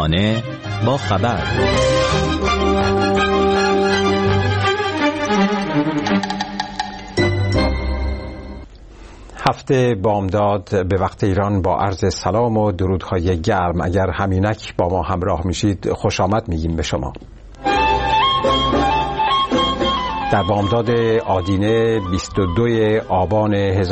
صبحانه با خبر. هفته بامداد به وقت ایران با عرض سلام و درودهای گرم. اگر همینک با ما همراه میشید خوش آمد میگیم به شما. در بامداد آدینه 22 آبان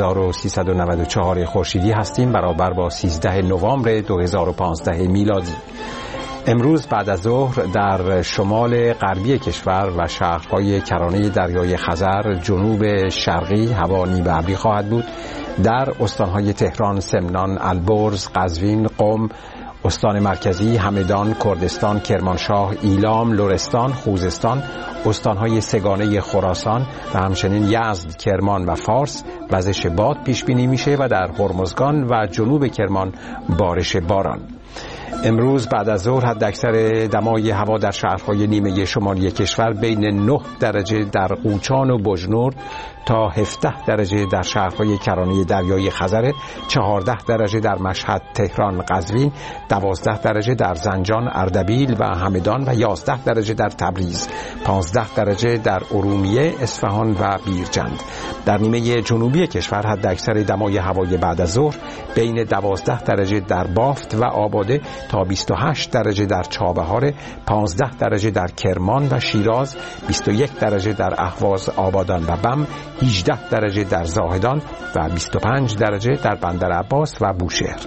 1394 خورشیدی هستیم، برابر با 13 نوامبر 2015 میلادی. امروز بعد از ظهر در شمال غربی کشور و شهرهای کرانه دریای خزر جنوب شرقی هوا نیمه ابری خواهد بود. در استانهای تهران، سمنان، البرز، قزوین، قم، استان مرکزی، همدان، کردستان، کرمانشاه، ایلام، لرستان، خوزستان، استانهای سگانه خراسان و همچنین یزد، کرمان و فارس وزش باد پیش بینی میشه و در هرمزگان و جنوب کرمان بارش باران. امروز بعد از ظهر حداکثر دمای هوا در شهرهای نیمه شمالی کشور بین 9 درجه در قوچان و بجنورد تا 17 درجه در شهرهای کرانه دریای خزر، 14 درجه در مشهد، تهران، قزوین، 12 درجه در زنجان، اردبیل و همدان و 11 درجه در تبریز، 15 درجه در ارومیه، اصفهان و بیرجند. در نیمه جنوبی کشور حداکثر دمای هوای بعد از ظهر بین 12 درجه در بافت و آباده تا 28 درجه در چابهار، 15 درجه در کرمان و شیراز، 21 درجه در اهواز، آبادان و بم، 18 درجه در زاهدان و 25 درجه در بندر عباس و بوشهر.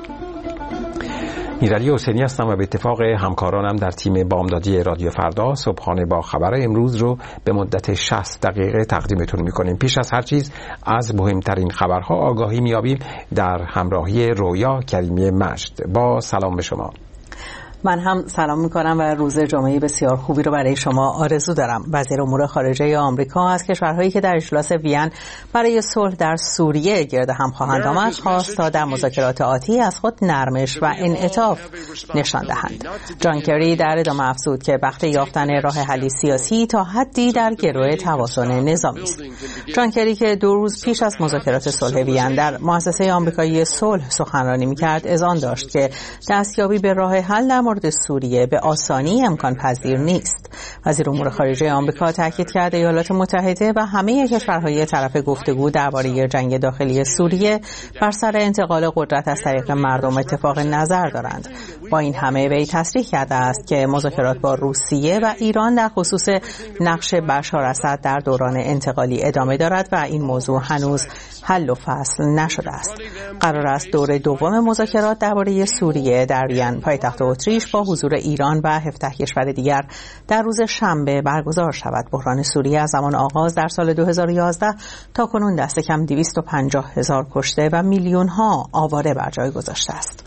میرعلی حسینی هستم و به اتفاق همکارانم در تیم بامدادی رادیو فردا صبحانه با خبر امروز رو به مدت 60 دقیقه تقدیمتون میکنیم. پیش از هر چیز از مهمترین خبرها آگاهی میابیم در همراهی رویا کریمی مجد. با سلام به شما. من هم سلام میکنم و روز جمعه بسیار خوبی رو برای شما آرزو دارم. وزیر امور خارجه آمریکا از کشورهایی که در اجلاس وین برای صلح در سوریه گرد هم خواهند آمد خواست تا در مذاکرات آتی از خود نرمش و انعطاف نشان دهند. جان کری در ادامه افزود که وقت یافتن راه حلی سیاسی تا حدی در گروه توازن نظامی است. جان کری که 2 روز پیش از مذاکرات صلح وین در مؤسسه آمریکایی صلح سخنرانی میکرد اذعان داشت که دستیابی به راه حل در مورد سوریه به آسانی امکان پذیر نیست. وزیر امور خارجه آمریکا تاکید کرد ایالات متحده و همه کشورهای طرف گفتگو درباره جنگ داخلی سوریه بر سر انتقال قدرت از طریق مردم اتفاق نظر دارند. با این همه وی تصریح کرده است که مذاکرات با روسیه و ایران در خصوص نقش بشار اسد در دوران انتقالی ادامه دارد و این موضوع هنوز حل و فصل نشده است. قرار است دور دوم مذاکرات درباره سوریه در وین پایتخت اتریش با حضور ایران و 17 کشور دیگر در روز شنبه برگزار شود. بحران سوریه از زمان آغاز در سال 2011 تا کنون دست کم 250,000 کشته و میلیون‌ها آواره بر جای گذاشته است.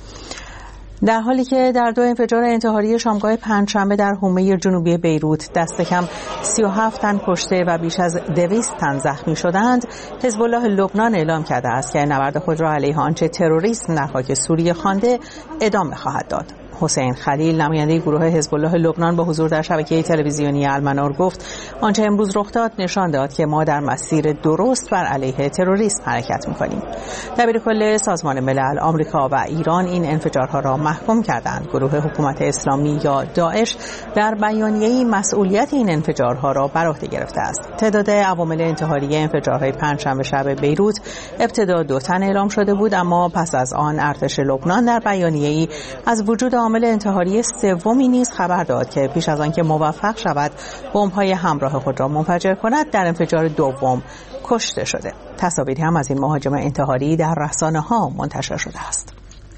در حالی که در 2 انفجار انتحاری شامگاه پنجشنبه در حومه جنوبی بیروت دست کم 37 تن کشته و بیش از 200 تن زخمی شدند، حزب الله لبنان اعلام کرده است که نبرد خود را علیه آنچه تروریسم در خاک سوریه خوانده ادامه خواهد داد. حسین خلیل نماینده گروه حزب الله لبنان با حضور در شبکه تلویزیونی المنار گفت آنچه امروز رخ داد نشان داد که ما در مسیر درست بر علیه تروریسم حرکت می‌کنیم. دبیرکل سازمان ملل، آمریکا و ایران این انفجارها را محکوم کردند. گروه حکومت اسلامی یا داعش در بیانیه‌ای مسئولیت این انفجارها را بر عهده گرفته است. تعداد عوامل انتحاری انفجارهای پنجشنبه شب بیروت ابتدا 2 تن اعلام شده بود، اما پس از آن ارتش لبنان در بیانیه‌ای از وجود عامل انتحاری سومی نیز خبر داد که پیش از آن که موفق شود بمب‌های همراه خود را منفجر کند در انفجار دوم کشته شده. تصاویری هم از این مهاجم انتحاری در رسانه‌ها منتشر شده است.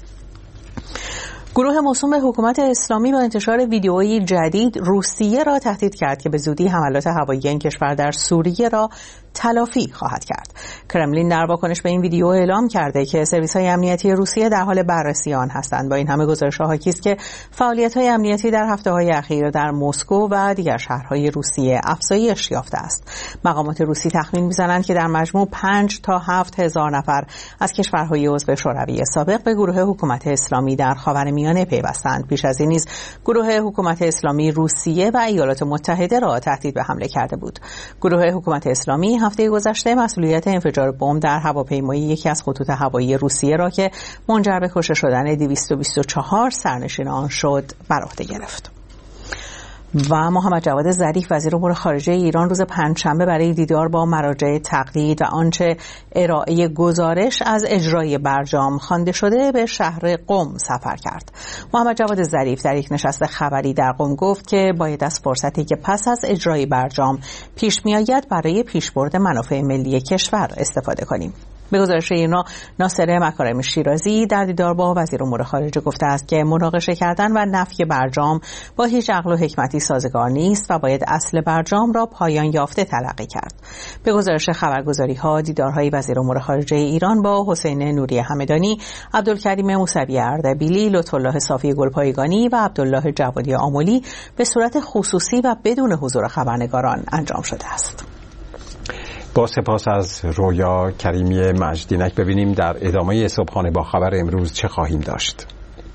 گروه موسوم به حکومت اسلامی با انتشار ویدیویی جدید روسیه را تهدید کرد که به زودی حملات هوایی این کشور در سوریه را تلافی خواهد کرد. کرملین در واکنش به این ویدیو اعلام کرده که سرویس‌های امنیتی روسیه در حال بررسی آن هستند. با این همه گزارش‌ها حاکی است که فعالیت‌های امنیتی در هفته‌های اخیر در مسکو و دیگر شهرهای روسیه افزایش یافته است. مقامات روسی تخمین می‌زنند که در مجموع 5 تا 7 هزار نفر از کشورهای عضو شوروی سابق به گروه حکومت اسلامی در خاورمیانه پیوستند. پیش از این نیز گروه حکومت اسلامی روسیه و ایالات متحده را تهدید به حمله کرده بود. گروه حکومت اسلامی هفته گذشته مسئولیت انفجار بمب در هواپیمای یکی از خطوط هوایی روسیه را که منجر به کشته شدن 224 سرنشین آن شد بر عهده گرفت. و محمد جواد ظریف وزیر امور خارجه ایران روز پنجشنبه برای دیدار با مراجع تقلید و آنچه ارائه گزارش از اجرای برجام خوانده شده به شهر قم سفر کرد. محمد جواد ظریف در یک نشست خبری در قم گفت که باید از فرصتی که پس از اجرای برجام پیش میآید برای پیشبرد منافع ملی کشور استفاده کنیم. به گزارش اینا ناصر مکارم شیرازی در دیدار با وزیر امور خارجه گفته است که مناقشه کردن و نفی برجام با هیچ عقل و حکمتی سازگار نیست و باید اصل برجام را پایان یافته تلقی کرد. به گزارش خبرگزاری‌ها دیدارهای وزیر امور خارجه ایران با حسین نوری همدانی، عبدالکریم موسوی اردبیلی، لطف‌الله صافی گلپایگانی و عبدالله جوادی آملی به صورت خصوصی و بدون حضور خبرنگاران انجام شده است. با سپاس از رویا کریمی مجدینک ببینیم در ادامه صبحانه با خبر امروز چه خواهیم داشت.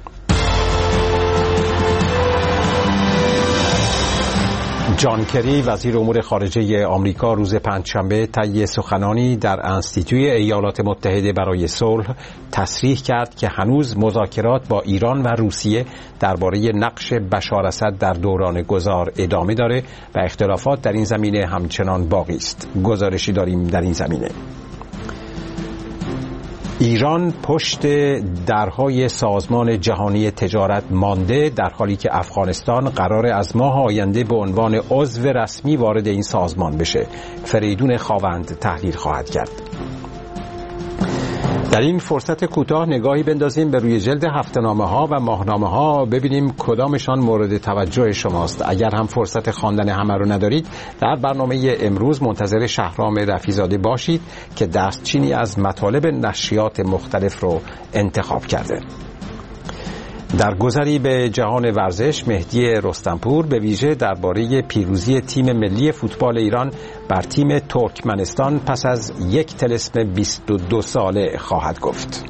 جان کری وزیر امور خارجه آمریکا روز پنجشنبه طی سخنانی در انستیتوی ایالات متحده برای صلح تصریح کرد که هنوز مذاکرات با ایران و روسیه درباره نقش بشار اسد در دوران گذار ادامه داره و اختلافات در این زمینه همچنان باقی است. گزارشی داریم در این زمینه. ایران پشت درهای سازمان جهانی تجارت مانده در حالی که افغانستان قرار از ماه آینده به عنوان عضو رسمی وارد این سازمان بشه. فریدون خاوند تحلیل خواهد کرد. در این فرصت کوتاه نگاهی بندازیم به روی جلد هفته‌نامه‌ها و ماهنامه‌ها ببینیم کدامشان مورد توجه شماست. اگر هم فرصت خواندن همه رو ندارید در برنامه امروز منتظر شهرام رفیزاده باشید که دستچینی از مطالب نشریات مختلف رو انتخاب کرده. در گذری به جهان ورزش مهدی رستمپور به ویژه درباره پیروزی تیم ملی فوتبال ایران بر تیم ترکمنستان پس از یک طلسم 22 ساله خواهد گفت.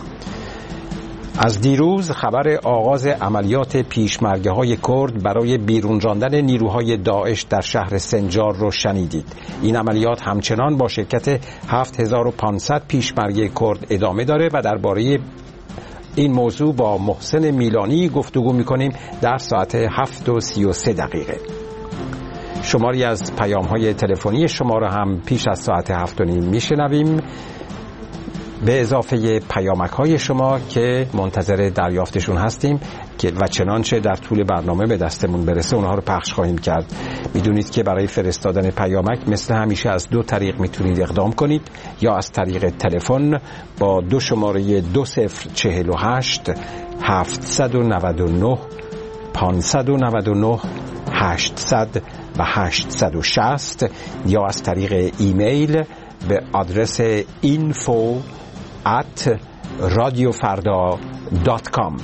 از دیروز خبر آغاز عملیات پیشمرگه‌های کرد برای بیرون راندن نیروهای داعش در شهر سنجار رو شنیدید. این عملیات همچنان با شرکت 7500 پیشمرگه کرد ادامه داره و درباره این موضوع با محسن میلانی گفتگو می‌کنیم در ساعت 7:33. شماری از پیام‌های تلفنی شما را هم پیش از ساعت 7:30 میشنویم به اضافه پیامک‌های شما که منتظر دریافتشون هستیم و چنانچه در طول برنامه به دستمون برسه اونها رو پخش خواهیم کرد. میدونید که برای فرستادن پیامک مثل همیشه از دو طریق میتونید اقدام کنید، یا از طریق تلفن با دو شماره 2048 799 599 800 و 860 یا از طریق ایمیل به آدرس info@radiofarda.com.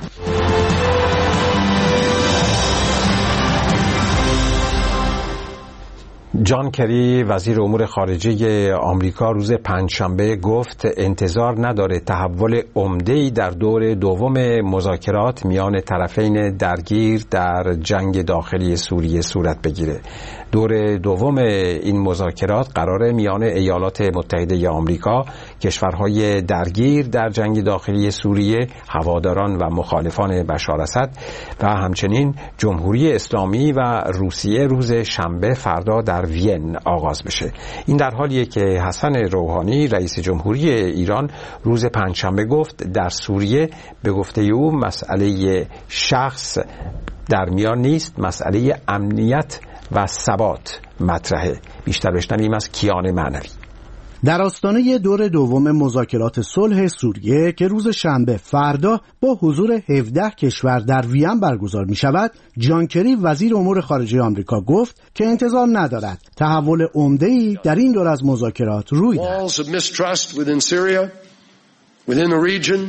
جان کری وزیر امور خارجه آمریکا روز پنجشنبه گفت انتظار نداره تحول عمده‌ای در دور دوم مذاکرات میان طرفین درگیر در جنگ داخلی سوریه صورت بگیره. دور دوم این مذاکرات قراره میان ایالات متحده آمریکا، کشورهای درگیر در جنگ داخلی سوریه، هواداران و مخالفان بشار اسد و همچنین جمهوری اسلامی و روسیه روز شنبه فردا در وین آغاز بشه. این در حالیه که حسن روحانی رئیس جمهوری ایران روز پنجشنبه گفت در سوریه به گفته او مسئله شخص در میان نیست، مسئله امنیت و ثبات مطرحه. بیشتر بشنویم از کیان معنوی. در آستانه دور دوم مذاکرات صلح سوریه که روز شنبه فردا با حضور 17 کشور در وین برگزار می شود، جان کری وزیر امور خارجه آمریکا گفت که انتظار ندارد تحول عمده‌ای در این دور از مذاکرات روی دهد.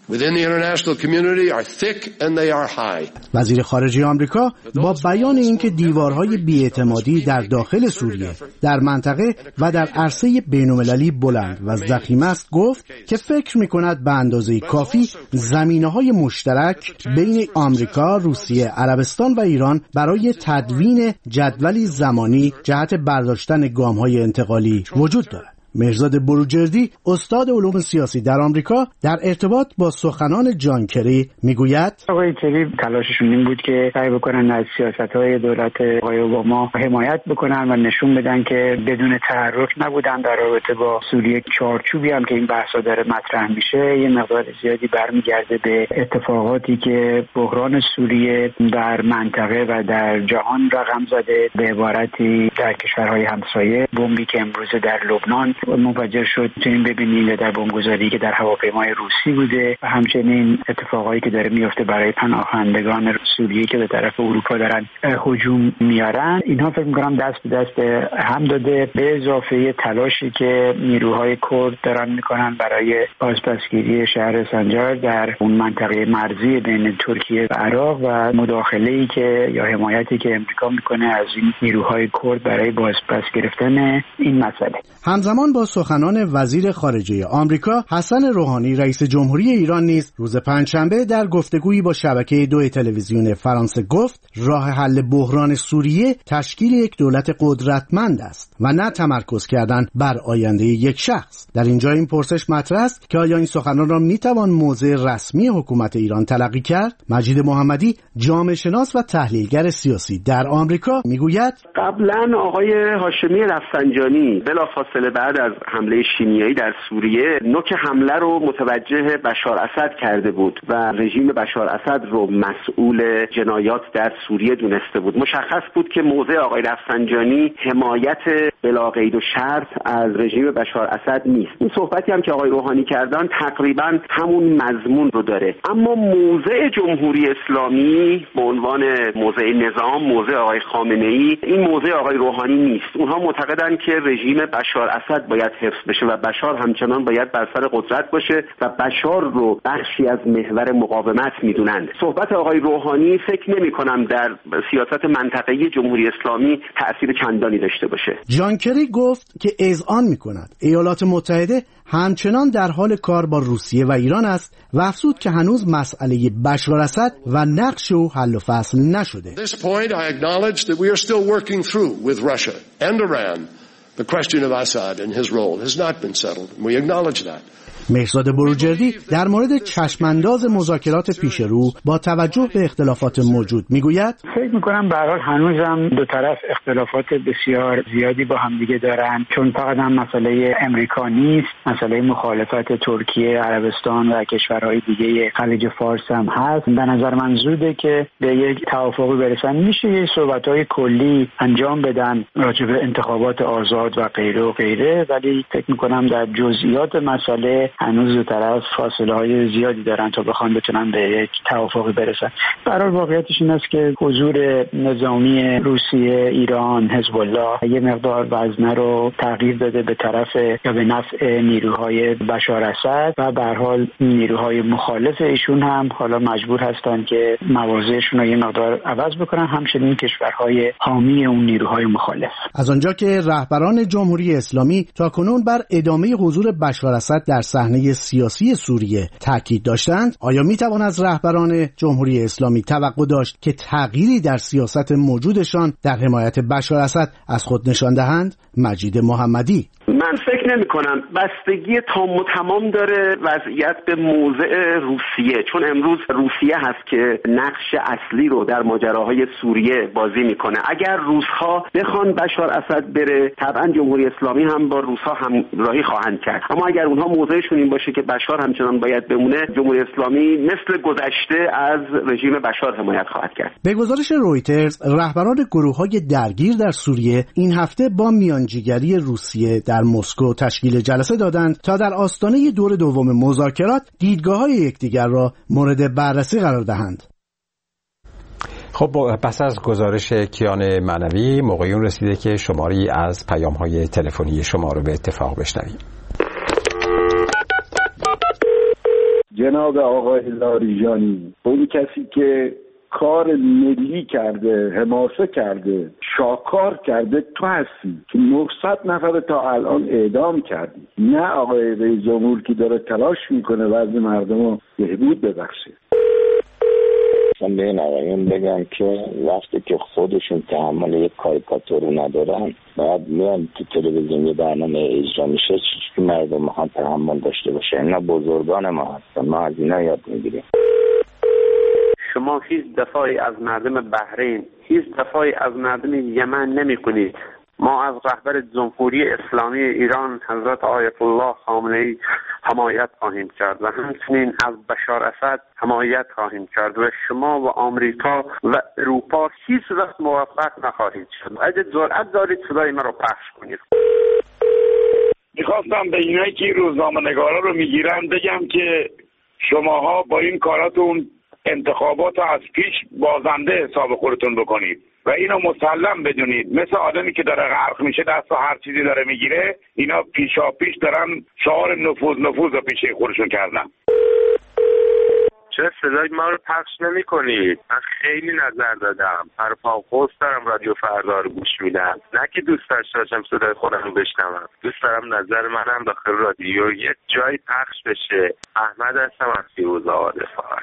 وزیر خارجه آمریکا با بیان اینکه دیوارهای بی‌اعتمادی در داخل سوریه، در منطقه و در عرصه بین‌المللی بلند و ضخیم است، گفت که فکر می‌کند به اندازه کافی زمینه‌های مشترک بین آمریکا، روسیه، عربستان و ایران برای تدوین جدولی زمانی جهت برداشتن گام‌های انتقالی وجود دارد. مهرزاد بروجردی، استاد علوم سیاسی در آمریکا، در ارتباط با سخنان جان کری میگوید آقای کری تلاششون این بود که سعی بکنن از سیاست‌های دولت آقای اوباما حمایت بکنن و نشون بدن که بدون تحرک نبودن در رابطه با سوریه. چارچوبی هم که این بحثا داره مطرح میشه یه مقدار زیادی برمیگرده به اتفاقاتی که بحران سوریه در منطقه و در جهان رقم زده، به عبارتی در کشورهای همسایه. بمبی که امروز در لبنان منفجر شد میتونیم ببینیم در بمبگذاری که در هواپیمای روسی بوده و همچنین اتفاقایی که داره میفته برای پناهندگان سوریه که به طرف اروپا دارن هجوم میارن. اینها فکر میکنم دست به دست هم داده، به اضافه تلاشی که نیروهای کرد دارن میکنن برای بازپسگیری شهر سنجار در اون منطقه مرزی بین ترکیه و عراق و مداخله‌ای که یا حمایتی که امریکا میکنه از این نیروهای کرد برای بازپس گرفتن این مسئله. همزمان با سخنان وزیر خارجه آمریکا، حسن روحانی رئیس جمهوری ایران نیز روز پنجشنبه در گفتگویی با شبکه 2 تلویزیون فرانسه گفت راه حل بحران سوریه تشکیل یک دولت قدرتمند است و نه تمرکز کردن بر آینده یک شخص. در اینجا این پرسش مطرح است که آیا این سخنان را میتوان موضع رسمی حکومت ایران تلقی کرد؟ مجید محمدی، جامعه شناس و تحلیلگر سیاسی در آمریکا، میگوید قبلا آقای هاشمی رفسنجانی بلافاصله بعد از حمله شیمیایی در سوریه نوک حمله رو متوجه بشار اسد کرده بود و رژیم بشار اسد رو مسئول جنایات در سوریه دونسته بود. مشخص بود که موضع آقای رفسنجانی حمایت بلا قید و شرط از رژیم بشار اسد نیست. این صحبتی هم که آقای روحانی کردن تقریبا همون مضمون رو داره. اما موضع جمهوری اسلامی به عنوان موضع نظام، موضع آقای خامنه‌ای، این موضع آقای روحانی نیست. اونها معتقدن که رژیم بشار اسد باید حفظ بشه و بشار همچنان باید بر سر قدرت باشه و بشار رو بخشی از محور مقاومت میدونند. صحبت آقای روحانی فکر نمی‌کنم در سیاست منطقه‌ای جمهوری اسلامی تأثیر چندانی داشته باشه. جان کری گفت که اذعان می‌کند ایالات متحده همچنان در حال کار با روسیه و ایران است و افزود که هنوز مسئله بشار اسد و نقش او حل و فصل نشده. The question of Assad and his role has not been settled, and we acknowledge that. مهرزاد بروجردی در مورد چشمانداز مذاکرات پیش رو با توجه به اختلافات موجود میگوید فکر میکنم به هر حال هنوزم دو طرف اختلافات بسیار زیادی با همدیگه دارن، چون فقط هم مسئله امریکا نیست، مسئله مخالفت ترکیه، عربستان و کشورهای دیگه خلیج فارس هم هست. به نظر من زوده که به یک توافقی برسن. میشه یه صحبت‌های کلی انجام بدن راجع به انتخابات آزاد و غیره و غیره، ولی فکر میکنم در جزئیات مسئله هنوز دو طرف فاصله‌های زیادی دارن تا بخوان بتونن به یک توافقی برسن. برای واقعیتش این است که حضور نظامی روسیه، ایران، حزب الله یه مقدار وزنه رو تغییر داده به طرف یا به نفع نیروهای بشار اسد و به هر حال نیروهای مخالف ایشون هم حالا مجبور هستن که مواضعشون رو یه مقدار عوض بکنن، همچنین کشورهای حامی اون نیروهای مخالف. از آنجا که رهبران جمهوری اسلامی تاکنون بر ادامه حضور بشار اسد در صحنه سیاسی سوریه تاکید داشتند، آیا میتوان از رهبران جمهوری اسلامی توقع داشت که تغییری در سیاست موجودشان در حمایت بشار اسد از خود نشان دهند؟ مجید محمدی: من فکر نمی کنم. بستگی تام و تمام داره وضعیت به موضع روسیه، چون امروز روسیه هست که نقش اصلی رو در ماجراهای سوریه بازی میکنه. اگر روس‌ها بخوان بشار اسد بره، طبعا جمهوری اسلامی هم با روس‌ها همراهی خواهند کرد. اما اگر اونها موضعشون این باشه که بشار همچنان باید بمونه، جمهوری اسلامی مثل گذشته از رژیم بشار حمایت خواهد کرد. به گزارش رویترز، رهبران گروه‌های درگیر در سوریه این هفته با میانجیگری روسیه در مسکو تشکیل جلسه دادند تا در آستانه دور دوم مذاکرات دیدگاه‌های یکدیگر را مورد بررسی قرار دهند. خب پس از گزارش کیان معنوی موقعیون رسیده که شماری از پیام‌های تلفنی شما رو به اتفاق بشنویم. جناب آقای لاریجانی، اون کسی که کار ملی کرده، حماسه کرده، شاکار کرده، تو هستی که 900 نفر تا الان اعدام کردی، نه آقای رئیس جمهور که داره تلاش میکنه وضع مردم رو بهبود ببخشه. من به این آقایون بگم که وقتی که خودشون تحمل یک کاریکاتور رو ندارن، بعد میان تو تلویزیون یه برنامه اجرا میشه که مردم ما تحمل داشته باشه. اینا بزرگان ما هستن، ما از اینا یاد میگیریم. شما هیچ دفاعی از مردم بحرین، هیچ دفاعی از مردم یمن نمی کنید. ما از رهبر جمهوری اسلامی ایران حضرت آیت الله خامنه‌ای حمایت خواهیم کرد و همچنین از بشار اسد حمایت خواهیم کرد و شما و آمریکا و اروپا هیچ وقت موفق نخواهید شد. اگه جرأت دارید صدای ما رو پخش کنید. میخواستم به اینایی که روزنامه‌نگارا رو میگیرن بگم که شماها با این کاراتون انتخابات از پیش بازنده حساب خودتون بکنید و اینو مسلم بدونید. مثل آدمی که داره غرق میشه دست هر چیزی داره میگیره، اینا پیشا پیش دارن شعار نفوذ رو پیشه خودشون کردن. چرا صدای ما رو پخش نمی کنید؟ من خیلی نظر دادم، پرپا قوس دارم رادیو فردا رو گوش میدم، نه که دوست داشتم صدای خودم رو بشنوم، دوست دارم نظر منم داخل رادیو یک جایی پخش بشه. احمد هستم از فیروز آباد فار.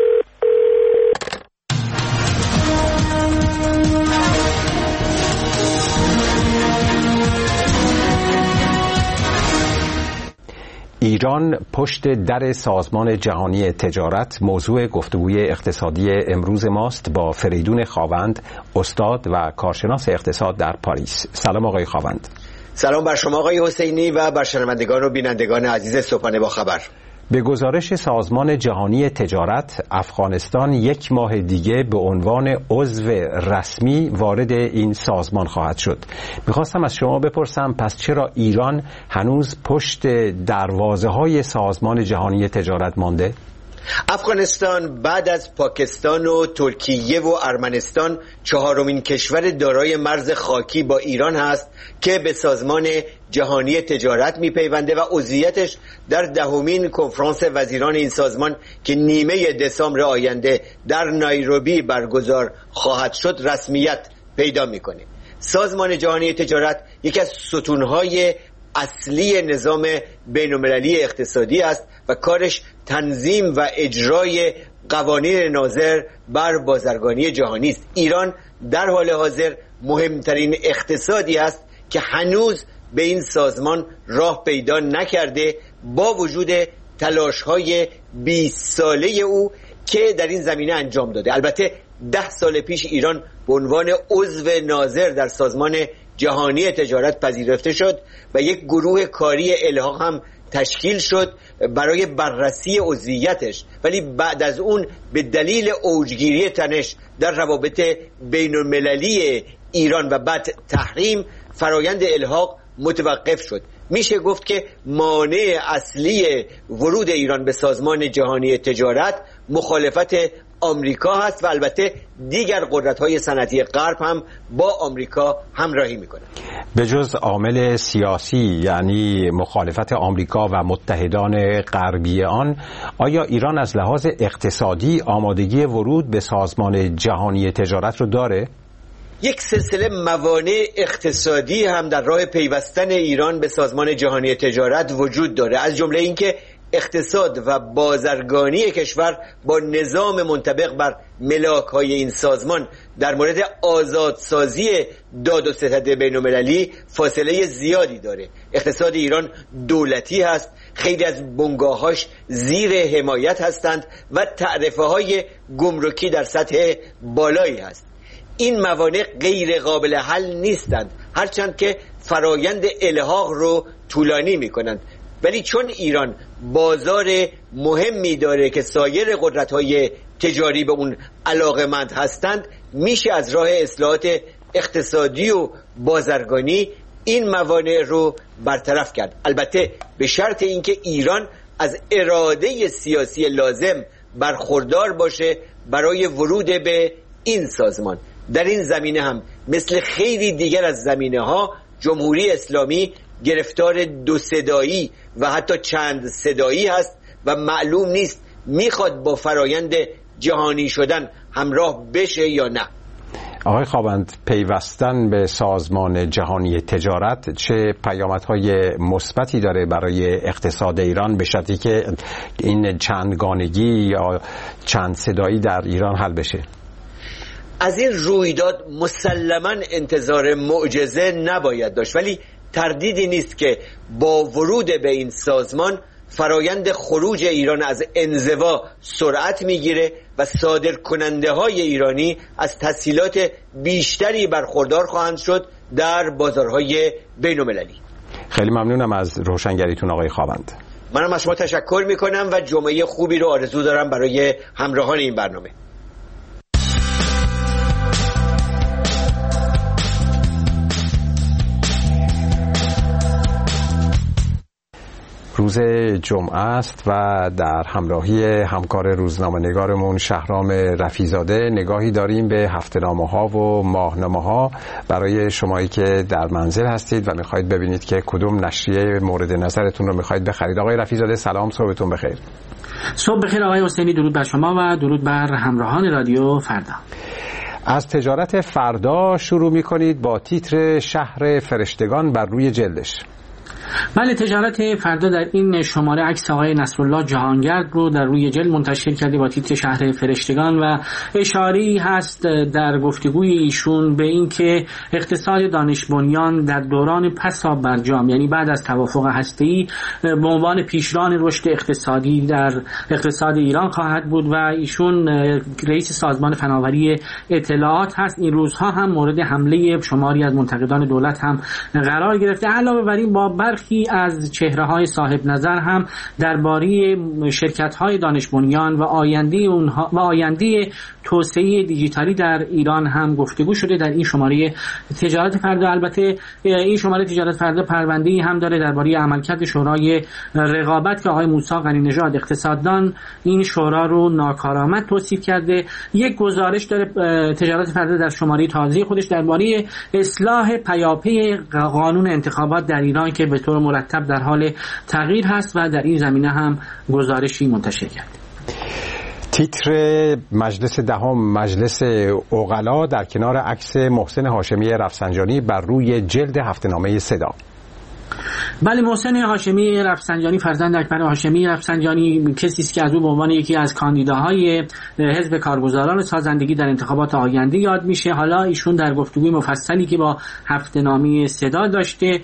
ایران پشت در سازمان جهانی تجارت موضوع گفتگوی اقتصادی امروز ماست با فریدون خاوند، استاد و کارشناس اقتصاد در پاریس. سلام آقای خاوند. سلام بر شما آقای حسینی و بر شنوندگان و بینندگان عزیز صبحانه با خبر. به گزارش سازمان جهانی تجارت، افغانستان یک ماه دیگه به عنوان عضو رسمی وارد این سازمان خواهد شد. میخواستم از شما بپرسم پس چرا ایران هنوز پشت دروازه‌های سازمان جهانی تجارت مانده؟ افغانستان بعد از پاکستان و ترکیه و ارمنستان چهارمین کشور دارای مرز خاکی با ایران هست که به سازمان جهانی تجارت میپیونده و عضویتش در 10مین کنفرانس وزیران این سازمان که نیمه دسامبر آینده در نایروبی برگزار خواهد شد رسمیت پیدا میکنه. سازمان جهانی تجارت یکی از ستونهای اصلی نظام بین‌المللی اقتصادی است و کارش تنظیم و اجرای قوانین ناظر بر بازرگانی جهانی است. ایران در حال حاضر مهمترین اقتصادی است که هنوز به این سازمان راه پیدا نکرده با وجود تلاش‌های 20 ساله او که در این زمینه انجام داده. البته 10 سال پیش ایران به عنوان عضو ناظر در سازمان جهانی تجارت پذیرفته شد و یک گروه کاری الحاق هم تشکیل شد برای بررسی عضویتش، ولی بعد از اون به دلیل اوجگیری تنش در روابط بین المللی ایران و بعد تحریم فرایند الحاق متوقف شد. میشه گفت که مانع اصلی ورود ایران به سازمان جهانی تجارت مخالفت آمریکا هست و البته دیگر قدرت‌های صنعتی غرب هم با آمریکا همراهی میکنند. به جز عامل سیاسی یعنی مخالفت آمریکا و متحدان غربی آن، آیا ایران از لحاظ اقتصادی آمادگی ورود به سازمان جهانی تجارت رو داره؟ یک سلسله موانع اقتصادی هم در راه پیوستن ایران به سازمان جهانی تجارت وجود داره، از جمله اینکه اقتصاد و بازرگانی کشور با نظام منطبق بر ملاک‌های این سازمان در مورد آزادسازی داد و ستد بین‌المللی فاصله زیادی داره. اقتصاد ایران دولتی هست، خیلی از بنگاه‌هاش زیر حمایت هستند و تعرفه‌های گمرکی در سطح بالایی هست. این موانع غیر قابل حل نیستند، هرچند که فرایند الحاق رو طولانی می‌کنند. ولی چون ایران بازار مهمی داره که سایر قدرت‌های تجاری به اون علاقه‌مند هستند، میشه از راه اصلاحات اقتصادی و بازرگانی این موانع رو برطرف کرد، البته به شرط اینکه ایران از اراده سیاسی لازم برخوردار باشه برای ورود به این سازمان. در این زمینه هم مثل خیلی دیگر از زمینه‌ها جمهوری اسلامی گرفتار دو صدایی و حتی چند صدایی هست و معلوم نیست میخواد با فرایند جهانی شدن همراه بشه یا نه؟ آقای خاوند، پیوستن به سازمان جهانی تجارت چه پیامدهای مثبتی داره برای اقتصاد ایران به شرطی که این چندگانگی یا چند صدایی در ایران حل بشه؟ از این رویداد مسلماً انتظار معجزه نباید داشت، ولی تردیدی نیست که با ورود به این سازمان فرایند خروج ایران از انزوا سرعت میگیره و صادرکننده های ایرانی از تسهیلات بیشتری برخوردار خواهند شد در بازارهای بین المللی. خیلی ممنونم از روشنگریتون آقای خاوند. منم از شما تشکر میکنم و جمعه خوبی رو آرزو دارم برای همراهان این برنامه. روز جمعه است و در همراهی همکار روزنامه‌نگارمون شهرام رفیزاده نگاهی داریم به هفته‌نامه‌ها و ماهنامه‌ها برای شمایی که در منزل هستید و می‌خواید ببینید که کدوم نشریه مورد نظرتون رو می‌خواید بخرید. آقای رفیزاده سلام، صبحتون بخیر. صبح بخیر آقای حسینی، درود بر شما و درود بر همراهان رادیو فردا. از تجارت فردا شروع می‌کنید با تیتر شهر فرشتگان بر روی جلدش. بله، تجارت فردا در این شماره عکس آقای نصرالله جهانگرد رو در روی جلد منتشر کرده با تیتر شهر فرشتگان و اشاره‌ای هست در گفتگوی ایشون به این که اقتصاد دانش بنیان در دوران پسا برجام، یعنی بعد از توافق هسته‌ای، به عنوان پیشران رشد اقتصادی در اقتصاد ایران خواهد بود و ایشون رئیس سازمان فناوری اطلاعات هست. این روزها هم مورد حمله شماری از منتقدان دولت هم قرار گرفته. علاوه بر این با برخی از چهره‌های صاحب نظر هم درباره شرکت‌های دانش بنیان و آینده توسعه دیجیتالی در ایران هم گفتگو شده در این شماره تجارت فردا. البته این شماره تجارت فردا پرونده‌ای هم داره درباره عملکرد شورای رقابت که آقای موسی غنی‌نژاد اقتصاددان این شورا رو ناکارآمد توصیف کرده. یک گزارش داره تجارت فردا در شماره تازه خودش درباره اصلاح پیاپی قانون انتخابات در ایران که به طور مرتب در حال تغییر هست و در این زمینه هم گزارشی منتشر کرد. تیتر مجلس دهم مجلس عقلا در کنار عکس محسن هاشمی رفسنجانی بر روی جلد هفته‌نامه صدا. بله، محسن هاشمی رفسنجانی فرزند اکبر هاشمی رفسنجانی کسی است که از او به عنوان یکی از کاندیداهای حزب کارگزاران سازندگی در انتخابات آینده یاد میشه. حالا ایشون در گفتگوی مفصلی که با هفته‌نامه صدا داشته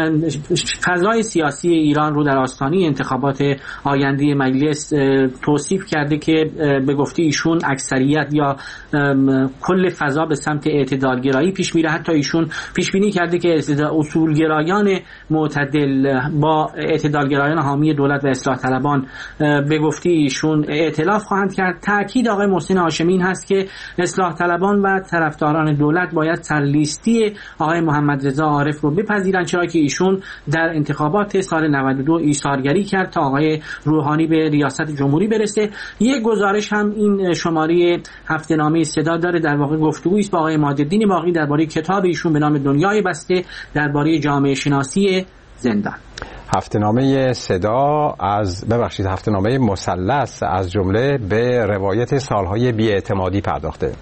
فضای سیاسی ایران رو در آستانه انتخابات آینده مجلس توصیف کرده که به گفته ایشون اکثریت یا کل فضا به سمت اعتدالگرایی پیش میره. حتی ایشون پیش بینی کرده که اصولگرایان معتدل با اعتدالگرایان حامی دولت و اصلاح طلبان به گفته ایشون ائتلاف خواهند کرد. تاکید آقای محسن هاشمی این هست که اصلاح طلبان و طرفداران دولت باید سرلیستی آقای محمد رضا عارف رو بپذیرند، چرا که ایشون در انتخابات سال 92 ایثارگری کرد تا آقای روحانی به ریاست جمهوری برسه. یک گزارش هم این شماره هفته‌نامه صدا داره، در واقع گفتگویی است با آقای مادالدین باقی درباره کتاب ایشون به نام دنیای بسته درباره جامعه شناسی زندان. هفته‌نامه صدا هفته‌نامه مثلث از جمله به روایت سالهای بی‌اعتمادی پرداخته.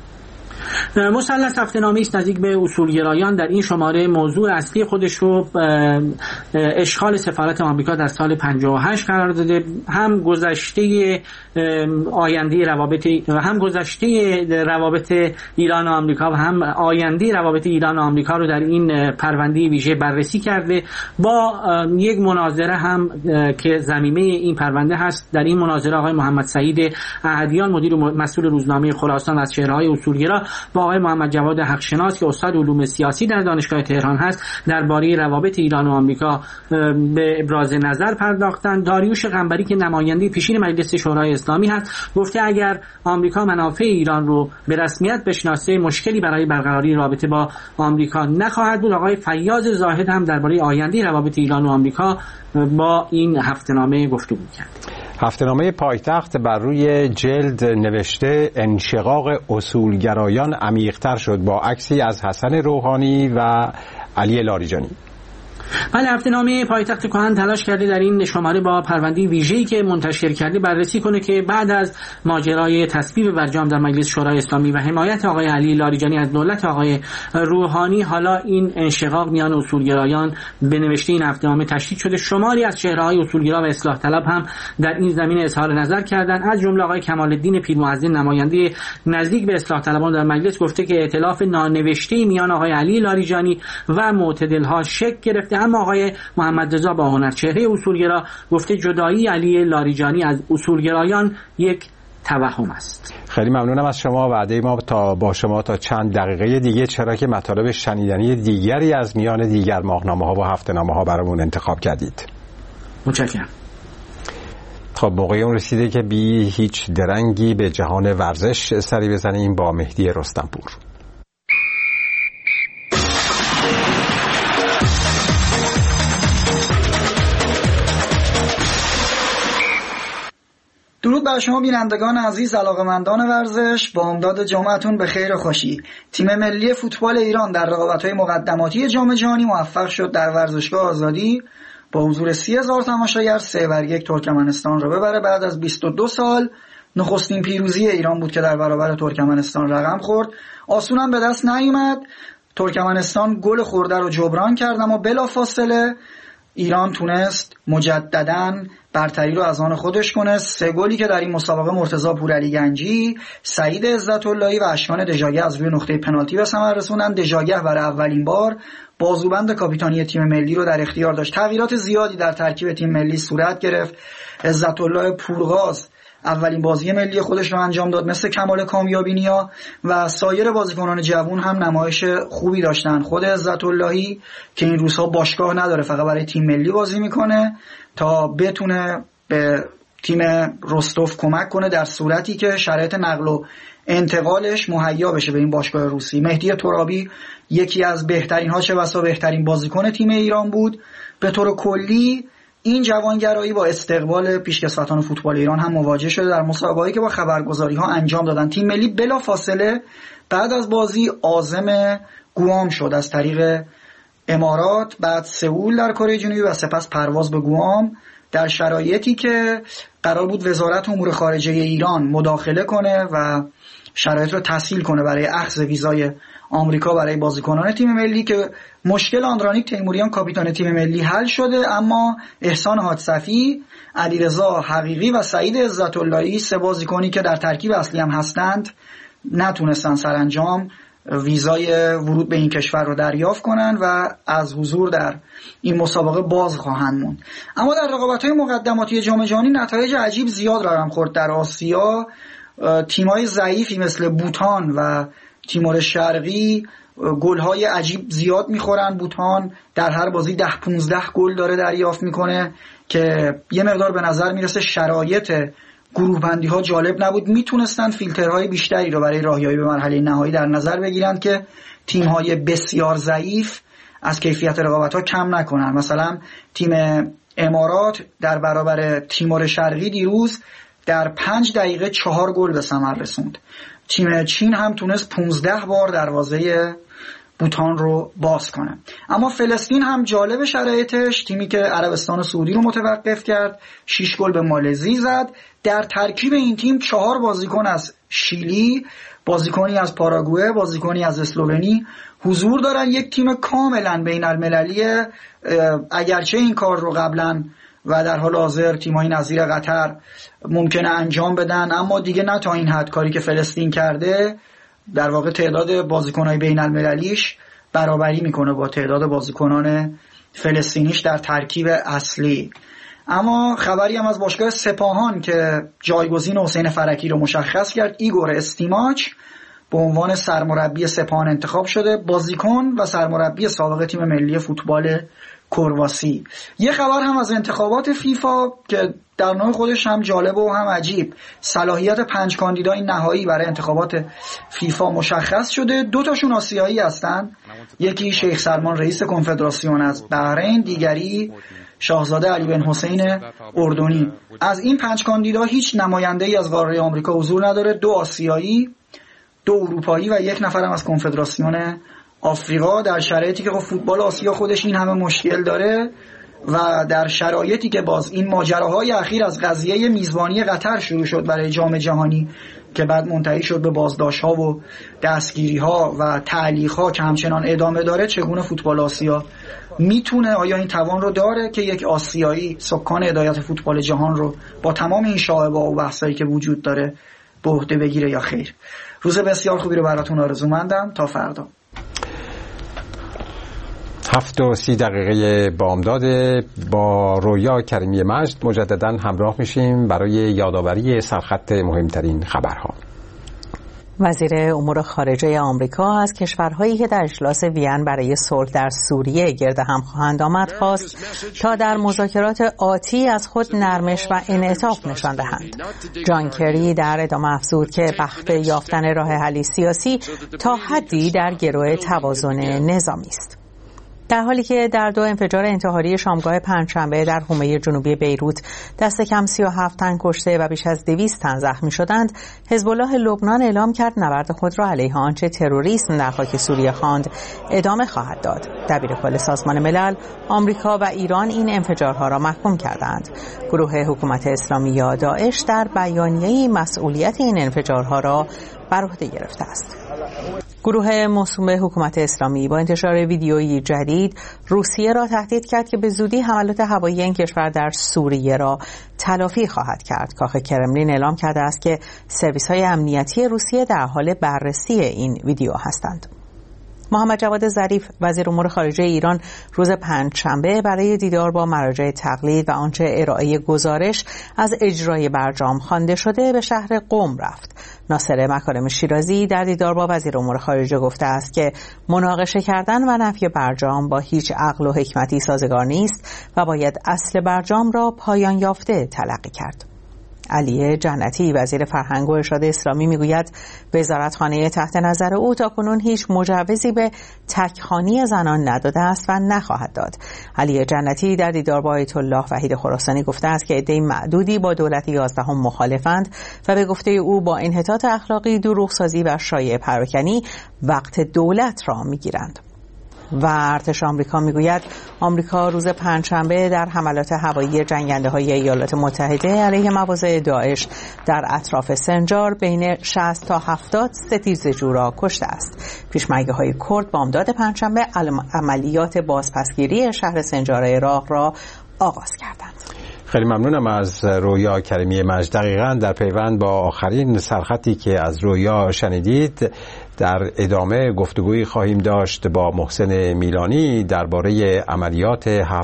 مثلث هفته‌نامه‌ای است نزدیک به اصولگرایان. در این شماره موضوع اصلی خودش رو اشغال سفارت آمریکا در سال 58 قرار داده. هم گذشته روابط ایران و آمریکا و هم آینده روابط ایران و آمریکا رو در این پرونده ویژه بررسی کرده با یک مناظره هم که ضمیمه این پرونده هست. در این مناظره آقای محمد سعید احدیان مدیر مسئول روزنامه خراسان از چهره‌های اصولگرا با آقای محمد جواد حقشناس که استاد علوم سیاسی در دانشگاه تهران هست درباره روابط ایران و آمریکا به ابراز نظر پرداختند. داریوش قنبری که نماینده پیشین مجلس شورای اسلامی هست گفته اگر آمریکا منافع ایران رو به رسمیت بشناسه مشکلی برای برقراری رابطه با آمریکا نخواهد بود. آقای فیاض زاهد هم درباره آینده روابط ایران و آمریکا با این هفته‌نامه گفتگو کرد. هفته‌نامه پایتخت بر روی جلد نوشته انشقاق اصولگرایان عمیق‌تر شد با عکسی از حسن روحانی و علی لاریجانی. بله، هفته‌نامه پایتخت کهن تلاش کرده در این شماره با پرونده ویژه‌ای که منتشر کرده بررسی کنه که بعد از ماجرای تصویب برجام در مجلس شورای اسلامی و حمایت آقای علی لاریجانی از دولت آقای روحانی، حالا این انشقاق میان اصولگرایان به نوشته این هفته‌نامه تشدید شده. شماری از چهره‌های اصولگرا و اصلاح طلب هم در این زمینه اظهار نظر کردند. از جمله آقای کمال‌الدین پیرمحضر، نماینده نزدیک به اصلاح طلبان در مجلس، گفته که ائتلاف نانوشته میان آقای علی لاریجانی و معتدل‌ها شکل گرفته، اما آقای محمد رضا باهنر، چهره اصولگرا، گفته جدایی علی لاریجانی از اصولگرایان یک توهم است. خیلی ممنونم از شما. وعده ما با شما تا چند دقیقه دیگه، چرا که مطالب شنیدنی دیگری از میان دیگر ماهنامه‌ها و هفته‌نامه‌ها برامون انتخاب کردید. متشکرم. خب موقع اون رسیده که بی هیچ درنگی به جهان ورزش سری بزنیم با مهدی رستمپور. درود بر شما بینندگان عزیز، علاقه‌مندان ورزش، با امداد جمعتون به خیر و خوشی. تیم ملی فوتبال ایران در رقابت‌های مقدماتی جام جهانی موفق شد در ورزشگاه آزادی با حضور 30,000 تماشاگر 3-1 ترکمنستان را ببره. بعد از 22 سال نخستین پیروزی ایران بود که در برابر ترکمنستان رقم خورد. آسون هم به دست نیامد. ترکمنستان گل خورده رو جبران کرد، اما بلافاصله ایران تونست مجدداً برتری رو از آن خودش کنه. 3 گلی که در این مسابقه مرتضی پورعلی گنجی، سعید عزت‌اللهی و اشکان دژاگه از روی نقطه پنالتی به ثمر رسوندن. دژاگه برای اولین بار بازوبند کاپیتانی تیم ملی رو در اختیار داشت. تغییرات زیادی در ترکیب تیم ملی صورت گرفت. عزت‌الله پورغاز اولین بازی ملی خودش رو انجام داد، مثل کمال کامیابینیا و سایر بازیکنان جوان هم نمایش خوبی داشتن. خود عزت‌اللهی که این روزها باشگاه نداره، فقط برای تیم ملی بازی میکنه تا بتونه به تیم رستوف کمک کنه در صورتی که شرایط نقل و انتقالش مهیا بشه به این باشگاه روسی. مهدی ترابی یکی از بهترین ها، چه بسا بهترین بازیکن تیم ایران بود. به طور کلی این جوانگرایی با استقبال پیشکسوتان فوتبال ایران هم مواجه شده در مسابقه‌ای که با خبرگزاری ها انجام دادن. تیم ملی بلافاصله بعد از بازی عازم گوام شد از طریق امارات، بعد سئول در کره جنوبی و سپس پرواز به گوام، در شرایطی که قرار بود وزارت امور خارجه ایران مداخله کنه و شرایط رو تسهیل کنه برای اخذ ویزای آمریکا برای بازیکنان تیم ملی، که مشکل آندرانیک تیموریان کاپیتان تیم ملی حل شده، اما احسان حادثفی، علیرضا حقیقی و سعید عزت‌اللهی، 3 بازیکنی که در ترکیب اصلی هم هستند، نتونستن سرانجام ویزای ورود به این کشور رو دریافت کنن و از حضور در این مسابقه باز خواهند موند. اما در رقابت‌های مقدماتی جام جهانی نتایج عجیب زیاد رقم خورد. در آسیا تیم‌های ضعیفی مثل بوتان و تیمور شرقی گل‌های عجیب زیاد می‌خورن. بوتان در هر بازی 10-15 گل داره دریافت می‌کنه که یه مقدار به نظر میرسه شرایط گروه بندی ها جالب نبود. میتونستن فیلترهای بیشتری رو برای راهیابی به مرحله نهایی در نظر بگیرن که تیم‌های بسیار ضعیف از کیفیت رقابت ها کم نکنن. مثلا تیم امارات در برابر تیمور شرقی دیروز در 5 دقیقه 4 گل به ثمر رسوند. تیم چین هم تونست 15 بار دروازه بوتان رو باز کنه. اما فلسطین هم جالب شرایطش، تیمی که عربستان سعودی رو متوقف کرد 6 گل به مالزی زد. در ترکیب این تیم 4 بازیکن از شیلی، بازیکنی از پاراگوئه، بازیکنی از اسلوونی حضور دارن. یک تیم کاملا بین المللی، اگرچه این کار رو قبلا و در حال حاضر تیم‌های نظیر قطر ممکنه انجام بدن، اما دیگه نه تا این حد. کاری که فلسطین کرده در واقع تعداد بازیکن‌های بین المللیش برابری میکنه با تعداد بازیکنان فلسطینیش در ترکیب اصلی. اما خبری هم از باشگاه سپاهان که جایگزین حسین فرکی رو مشخص کرد. ایگور استیماچ به عنوان سرمربی سپاهان انتخاب شده، بازیکن و سرمربی سابق تیم ملی فوتبال کرواسی. یه خبر هم از انتخابات فیفا که در نوع خودش هم جالب و هم عجیب. صلاحیت 5 کاندیدای نهایی برای انتخابات فیفا مشخص شده. 2 تاشون آسیایی هستن، یکی شیخ سلمان رئیس کنفدراسیون از بحرین، دیگری شاهزاده علی بن حسین اردنی. از این 5 کاندیدا هیچ نماینده‌ای از قاره آمریکا حضور نداره، 2 آسیایی، 2 اروپایی و 1 نفر هم از کنفدراسیون آفریقا در شرایطی که فوتبال آسیا خودش این همه مشکل داره و در شرایطی که باز این ماجراهای اخیر از قضیه میزبانی قطر شروع شد برای جام جهانی که بعد منتهی شد به بازداشت‌ها و دستگیری‌ها و تعلیق‌ها که همچنان ادامه داره، چگونه فوتبال آسیا میتونه، آیا این توان رو داره که یک آسیایی سکان هدایت فوتبال جهان رو با تمام این شایعه‌ها و بحثایی که وجود داره به عهده بگیره یا خیر؟ روز بسیار خوبی رو براتون آرزومندم. تا فردا. 7:30 بامداد با رویا کریمی مجد مجددا همراه میشیم برای یادآوری سرخط مهمترین خبرها. وزیر امور خارجه آمریکا از کشورهایی که در اجلاس وین برای صلح در سوریه گرد هم خواهند آمد خواست تا در مذاکرات آتی از خود نرمش و انعطاف نشان دهند. جان کری در ادامه افزود که بخت یافتن راه حلی سیاسی تا حدی در گرو توازن نظامی است. در حالی که در 2 انفجار انتحاری شامگاه پنجشنبه در حومه جنوبی بیروت دست کم 37 تن کشته و بیش از 200 تن زخمی شدند، حزب الله لبنان اعلام کرد نبرد خود را علیه آنچه تروریسم در خاک سوریه خواند ادامه خواهد داد. دبیرکل سازمان ملل، آمریکا و ایران این انفجارها را محکوم کردند. گروه حکومت اسلامی یا داعش در بیانیه‌ای مسئولیت این انفجارها را بر عهده گرفته است. گروه موسوم به حکومت اسلامی با انتشار ویدیویی جدید روسیه را تهدید کرد که به زودی حملات هوایی این کشور در سوریه را تلافی خواهد کرد. کاخ کرملین اعلام کرده است که سرویس‌های امنیتی روسیه در حال بررسی این ویدیو هستند. محمد جواد ظریف وزیر امور خارجه ایران روز پنجشنبه برای دیدار با مراجع تقلید و آنچه ارائه گزارش از اجرای برجام خوانده شده به شهر قم رفت. ناصر مکارم شیرازی در دیدار با وزیر امور خارجه گفته است که مناقشه کردن و نفی برجام با هیچ عقل و حکمتی سازگار نیست و باید اصل برجام را پایان یافته تلقی کرد. علی جنتی وزیر فرهنگ و ارشاد اسلامی میگوید وزارتخانه تحت نظر او تاکنون هیچ مجوزی به تکخوانی زنان نداده است و نخواهد داد. علی جنتی در دیدار با آیت الله وحید خراسانی گفته است که عده معدودی با دولت 11 مخالفند و به گفته او با انحطاط اخلاقی، دروغسازی و شایعه پراکنی وقت دولت را میگیرند. و ارتش آمریکا میگوید آمریکا روز پنجشنبه در حملات هوایی جنگنده‌های ایالات متحده علیه مواضع داعش در اطراف سنجار بین 60 تا 70 ستیزجو را کشته است. پیشمرگه‌های کرد بامداد پنجشنبه عملیات بازپسگیری شهر سنجار عراق را آغاز کردند. خیلی ممنونم از رویا کریمی مجد. دقیقاً در پیوند با آخرین سرخطی که از رویا شنیدید، در ادامه گفتگویی خواهیم داشت با محسن میلانی درباره عملیات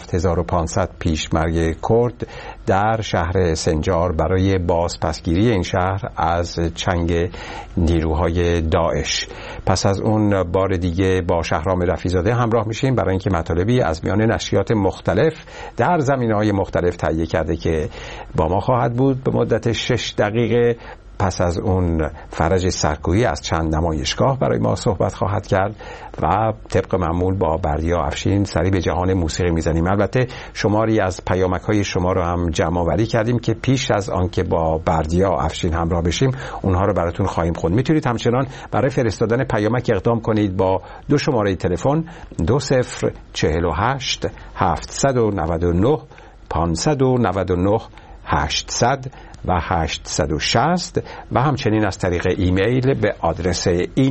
7500 پیشمرگ کرد در شهر سنجار برای بازپسگیری این شهر از چنگ نیروهای داعش. پس از اون بار دیگه با شهرام رفیزاده همراه میشیم برای اینکه مطالبی از میان نشریات مختلف در زمینه‌های مختلف تهیه کرده که با ما خواهد بود به مدت 6 دقیقه. پس از اون فرج سرکویی از چند نمایشگاه برای ما صحبت خواهد کرد و طبق معمول با بردیا افشین سری به جهان موسیقی میزنیم. البته شماری از پیامک‌های شما رو هم جمع آوری کردیم که پیش از آن که با بردیا افشین همراه بشیم اونها رو براتون خواهیم خوند. میتونید همچنان برای فرستادن پیامک اقدام کنید با 2 شماره تلفن 2048 799 599 800 و 860 و همچنین از طریق ایمیل به آدرس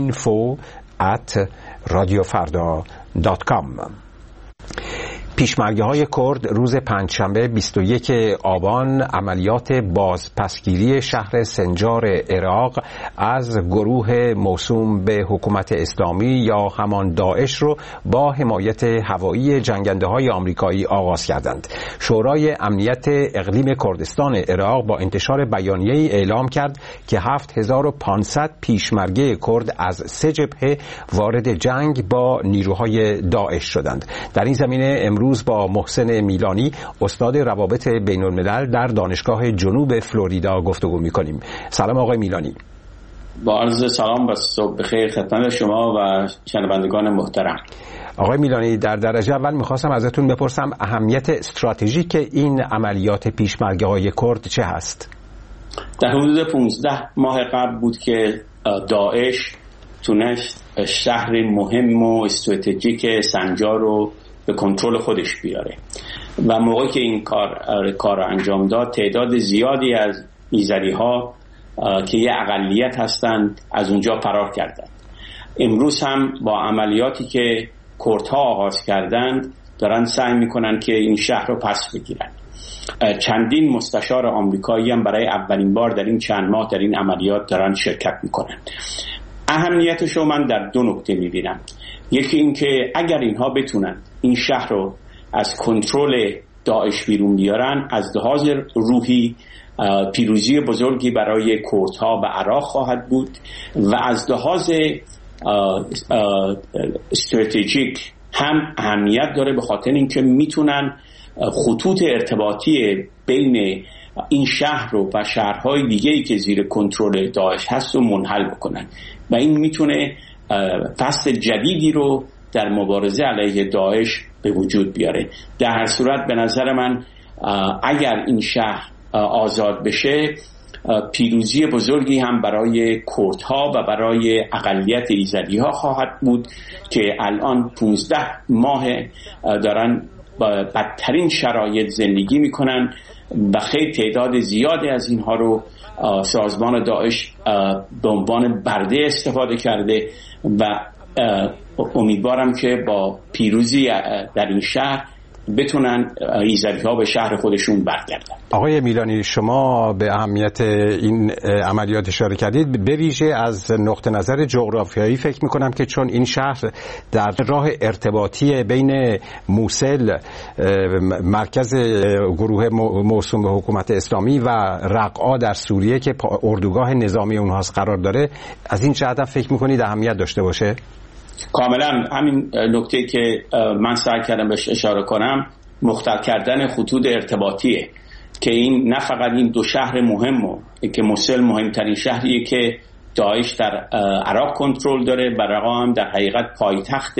info@radiofarda.com. پیشمرگه‌های کرد روز پنجشنبه 21 آبان عملیات بازپسگیری شهر سنجار عراق از گروه موسوم به حکومت اسلامی یا همان داعش رو با حمایت هوایی جنگنده‌های آمریکایی آغاز کردند. شورای امنیت اقلیم کردستان عراق با انتشار بیانیه‌ای اعلام کرد که 7500 پیشمرگه کرد از 3 جبهه وارد جنگ با نیروهای داعش شدند. در این زمینه امروز با محسن میلانی استاد روابط بین الملل در دانشگاه جنوب فلوریدا گفتگو می‌کنیم. سلام آقای میلانی. با عرض سلام و صبح بخیر خدمت شما و شنوندگان محترم. آقای میلانی، در درجه اول می‌خواستم ازتون بپرسم اهمیت استراتژیک این عملیات پیشمرگه‌های کرد چه هست؟ در حدود 15 ماه قبل بود که داعش تونست شهر مهم و استراتژیک سنجار رو به کنترل خودش بیاره و موقعی که این کار انجام داد تعداد زیادی از ایزدی‌ها که یه اقلیت هستند از اونجا فرار کردند. امروز هم با عملیاتی که کردها آغاز کردند دارن سعی میکنن که این شهر رو پس بگیرن. چندین مستشار آمریکایی هم برای اولین بار در این چند ماه در این عملیات دارن شرکت میکنن. اهمیتش رو من در دو نکته میبینم. یکی این که اگر اینها بتونن این شهر رو از کنترل داعش بیرون بیارن، از لحاظ روحی پیروزی بزرگی برای کردها و عراق خواهد بود و از لحاظ استراتژیک هم اهمیت داره، به خاطر اینکه میتونن خطوط ارتباطی بین این شهر رو و شهرهای دیگه‌ای که زیر کنترل داعش هست رو منحل بکنن و این میتونه فصل جدیدی رو در مبارزه علیه داعش به وجود بیاره. در هر صورت به نظر من اگر این شهر آزاد بشه پیروزی بزرگی هم برای کردها و برای اقلیت ایزدی‌ها خواهد بود که الان 15 ماه دارن با بدترین شرایط زندگی میکنن و خیلی تعداد زیادی از اینها رو سازمان داعش به عنوان برده استفاده کرده و امیدوارم که با پیروزی در این شهر بتونن ایزدی‌ها به شهر خودشون برگردن. آقای میلانی، شما به اهمیت این عملیات اشاره کردید، به ویژه از نقطه نظر جغرافیایی فکر میکنم که چون این شهر در راه ارتباطی بین موصل مرکز گروه موسوم به حکومت اسلامی و رقعا در سوریه که اردوگاه نظامی اونهاست قرار داره، از این جهت فکر میکنید اهمیت داشته باشه؟ کاملا همین نکته که من سعی کردم بهش اشاره کنم مختل کردن خطوط ارتباطیه که این نه فقط این دو شهر مهمه که موصل مهمترین شهریه که داعش در عراق کنترل داره و رقا هم در حقیقت پایتخت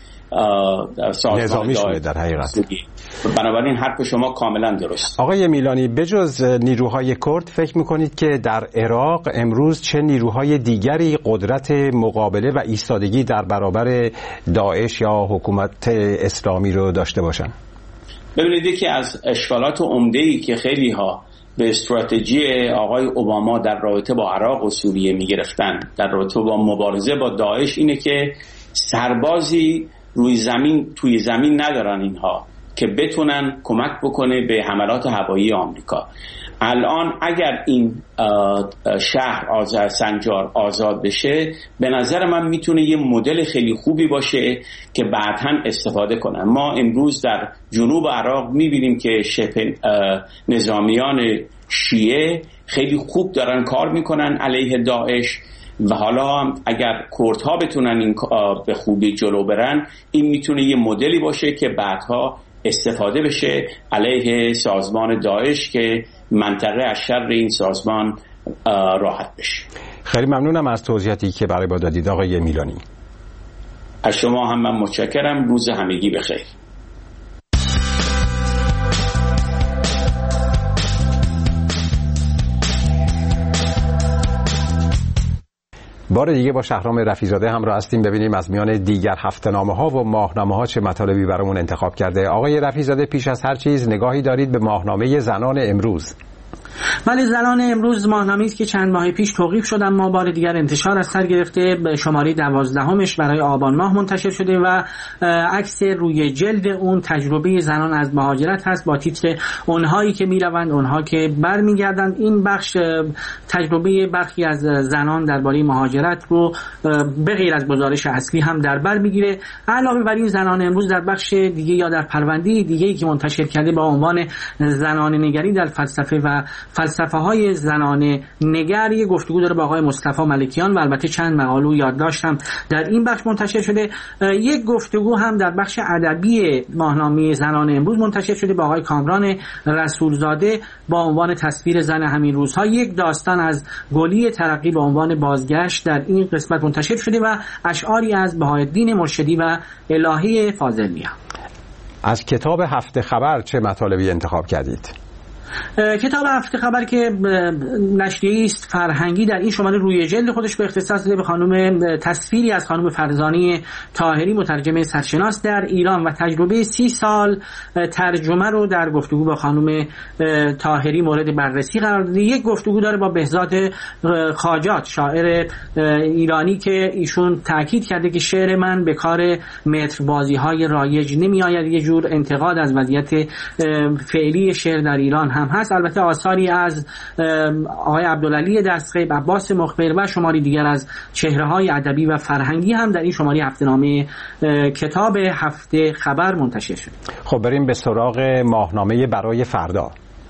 نظامی شده در حقیقت. بنابراین حرف شما کاملا درست. آقای میلانی، بجز نیروهای کرد فکر میکنید که در عراق امروز چه نیروهای دیگری قدرت مقابله و ایستادگی در برابر داعش یا حکومت اسلامی رو داشته باشن؟ ببینید یکی از اشکالات عمده‌ای که خیلی ها به استراتژی آقای اوباما در رابطه با عراق و سوریه میگرفتن در رابطه با مبارزه با داعش اینه که سربازی توی زمین ندارن اینها که بتونن کمک بکنه به حملات هوایی آمریکا. الان اگر این شهر سنجار آزاد بشه به نظر من میتونه یه مدل خیلی خوبی باشه که بعداً استفاده کنن. ما امروز در جنوب عراق میبینیم که شبه نظامیان شیعه خیلی خوب دارن کار میکنن علیه داعش و حالا اگر کردها بتونن این به خوبی جلو برن این میتونه یه مدلی باشه که بعدها استفاده بشه علیه سازمان داعش که منطقه از شر این سازمان راحت بشه. خیلی ممنونم از توضیحاتی که برای ما دادید آقای میلانی. از شما هم من متشکرم. روز همگی بخیر. بار دیگه با شهرام رفیع‌زاده همراه هستیم، ببینیم از میان دیگر هفته‌نامه‌ها و ماهنامه‌ها چه مطالبی برامون انتخاب کرده. آقای رفیع‌زاده، پیش از هر چیز نگاهی دارید به ماهنامه زنان امروز؟ ولی زنان امروز ماهنامه‌ای است که چند ماه پیش توقیف شد اما بار دیگر انتشار از سر گرفته. به شماره 12مش برای آبان ماه منتشر شده و عکس روی جلد اون تجربه زنان از مهاجرت هست با تیتر اونهایی که میروند اونها که برمیگردند. این بخش تجربه برخی از زنان درباره مهاجرت رو به غیر از گزارش اصلی هم در بر میگیره. علاوه بر این زنان امروز در بخش دیگه یا در پرونده دیگه‌ای که منتشر کرده با عنوان زنان نگری در فلسفه و فلسفه های زنانه نگر یک گفتگو داره با آقای مصطفی ملکیان و البته چند مقاله و یادداشت هم در این بخش منتشر شده. یک گفتگو هم در بخش ادبی ماهنامه زنان امروز منتشر شده با آقای کامران رسولزاده با عنوان تصویر زن همین روزها. یک داستان از گلی ترقی با عنوان بازگشت در این قسمت منتشر شده و اشعاری از بهاءالدین مرشدی و الهه فاضلیه. از کتاب هفته خبر چه مطالبی انتخاب کردید؟ کتاب هفته خبر که نشریه است فرهنگی در این شماره روی جلد خودش به اختصاص داده به خانم تصویری از خانم فرزانه طاهری، مترجم سرشناس در ایران و تجربه 30 سال ترجمه رو در گفتگو با خانم طاهری مورد بررسی قرار داده. یک گفتگو داره با بهزاد خاجات، شاعر ایرانی، که ایشون تاکید کرده که شعر من به کار متربازی‌های رایج نمی‌آید. یه جور انتقاد از وضعیت فعلی شعر در ایران هم هست. البته آثاری از آقای عبدالعلی دستغیب، عباس مخبر و شماری دیگر از چهره‌های ادبی و فرهنگی هم در این شماره هفته‌نامه کتاب هفته خبر منتشر شد. خب بریم به سراغ ماهنامه برای فردا.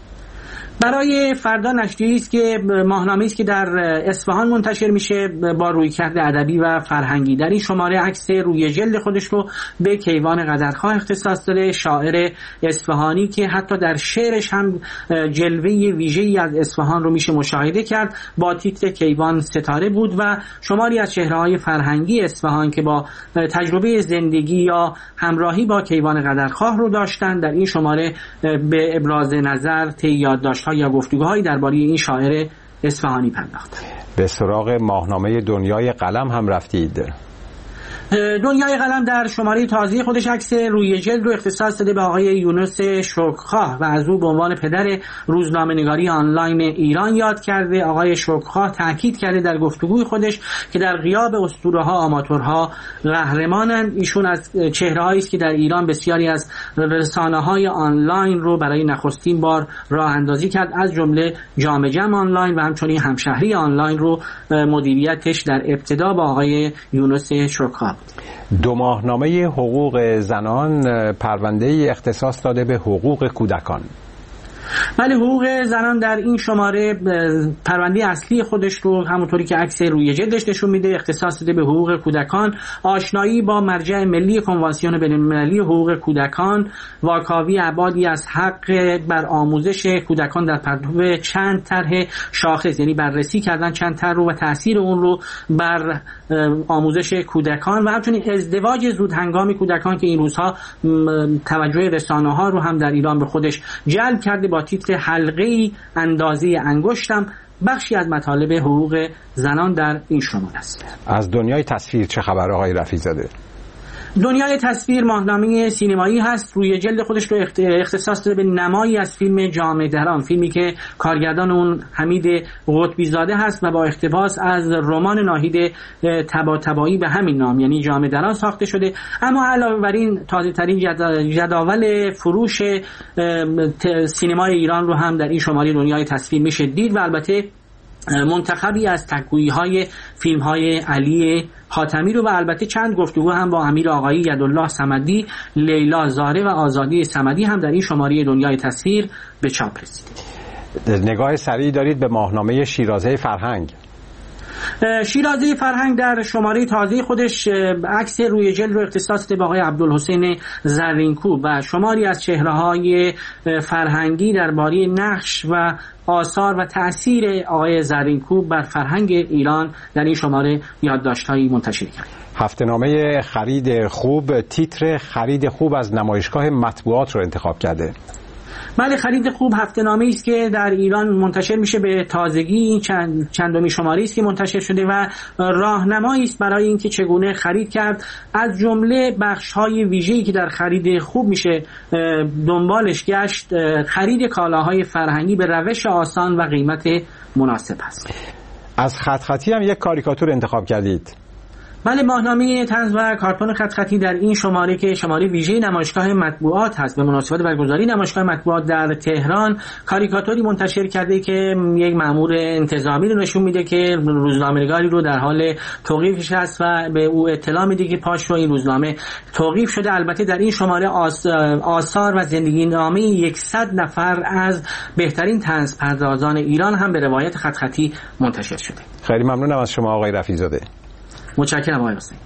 برای فردا نشریه‌ای است که ماهنامه‌ای است که در اصفهان منتشر میشه با رویکرد ادبی و فرهنگی. در این شماره عکس روی جلد خودش رو به کیوان قدرخواه اختصاص داده، شاعر اصفهانی که حتی در شعرش هم جلوه ویژه‌ای از اصفهان رو میشه مشاهده کرد. با تیتر کیوان ستاره بود و شماری از چهره‌های فرهنگی اصفهان که با تجربه زندگی یا همراهی با کیوان قدرخواه رو داشتن در این شماره به ابراز نظر، طی یادداشت‌ها یا گفتگوهایی درباره این شاعر اصفهانی پرداخت. به سراغ ماهنامه دنیای قلم هم رفتید. دنیای قلم در شماره تازه خودش عکس روی جلد رو اختصاص داده به آقای یونس شکرخواه و از او به عنوان پدر روزنامه‌نگاری آنلاین ایران یاد کرده. آقای شکرخواه تاکید کرده در گفتگوی خودش که در غیاب اسطوره‌ها آماتورها قهرمانند. ایشون از چهره‌هایی است که در ایران بسیاری از رسانه‌های آنلاین رو برای نخستین بار راه اندازی کرد، از جمله جام جم آنلاین و همچنین همشهری آنلاین رو مدیریتش در ابتدا با آقای یونس شکرخواه. دو ماهنامه حقوق زنان پرونده اختصاص داده به حقوق کودکان. بله، حقوق زنان در این شماره پرونده اصلی خودش رو همونطوری که عکس روی جلدش نشون میده اختصاص داده به حقوق کودکان، آشنایی با مرجع ملی کنوانسیون بین‌المللی حقوق کودکان، واکاوی ابعادی از حق بر آموزش کودکان در پرتو چند طرح شاخص، یعنی بررسی کردن چند طرح رو و تاثیر اون رو بر آموزش کودکان و همچنین ازدواج زود هنگام کودکان که این روزها توجه رسانه‌ها رو هم در ایران به خودش جلب کرده. با تیتر حلقه‌ای اندازه انگشتم بخشی از مطالب حقوق زنان در این شماره است. از دنیای تصویر چه خبر آقای رفیع‌زاده؟ دنیای تصویر ماهنامه سینمایی هست. روی جلد خودش رو اختصاص داده به نمایی از فیلم جام دران، فیلمی که کارگردان اون حمید قطبی زاده هست و با اقتباس از رمان ناهید طباطبایی به همین نام یعنی جام دران ساخته شده. اما علاوه بر این تازه‌ترین جداول فروش سینمای ایران رو هم در این شماره دنیای تصویر میشه دید و البته منتخبی از تک‌گویی‌های فیلم‌های علی حاتمی رو و البته چند گفتگو هم با امیر آقایی، یدالله صمدی، لیلا زاره و آزادی صمدی هم در این شماره دنیای تصویر به چاپ رسید. نگاه سریعی دارید به ماهنامه شیرازه فرهنگ. شیرازه فرهنگ در شماره تازه خودش عکس روی جلد رو اختصاص داده به آقای عبدالحسین زرینکوب و شماری از چهره‌های فرهنگی درباره نقش و آثار و تأثیر آقای زرینکوب بر فرهنگ ایران در این شماره یادداشت‌هایی منتشر کرد. هفته‌نامه خرید خوب تیتر خرید خوب از نمایشگاه مطبوعات رو انتخاب کرده. بله، خرید خوب هفته‌نامه‌ای است که در ایران منتشر میشه به تازگی. این چندمی شماره است که منتشر شده و راهنمایی است برای اینکه چگونه خرید کرد، از جمله بخش‌های ویژه‌ای که در خرید خوب میشه دنبالش گشت. خرید کالاهای فرهنگی به روش آسان و قیمت مناسب است. از خطی هم یک کاریکاتور انتخاب کردید. بله، ماهنامه طنز و کارتون خطی در این شماره که شماره ویژه نمایشگاه مطبوعات هست به مناسبت برگزاری نمایشگاه مطبوعات در تهران، کاریکاتوری منتشر کرده که یک مأمور انتظامی رو نشون میده که روزنامه‌نگاری رو در حال توقیفش هست و به او اطلاع میده که پاش رو این روزنامه توقیف شده. البته در این شماره آثار و زندگی نامه 100 نفر از بهترین طنز پردازان ایران هم به روایت خطی منتشر شده. خیلی ممنونم از شما آقای رفیع‌زاده. متشکرم آقای حسین.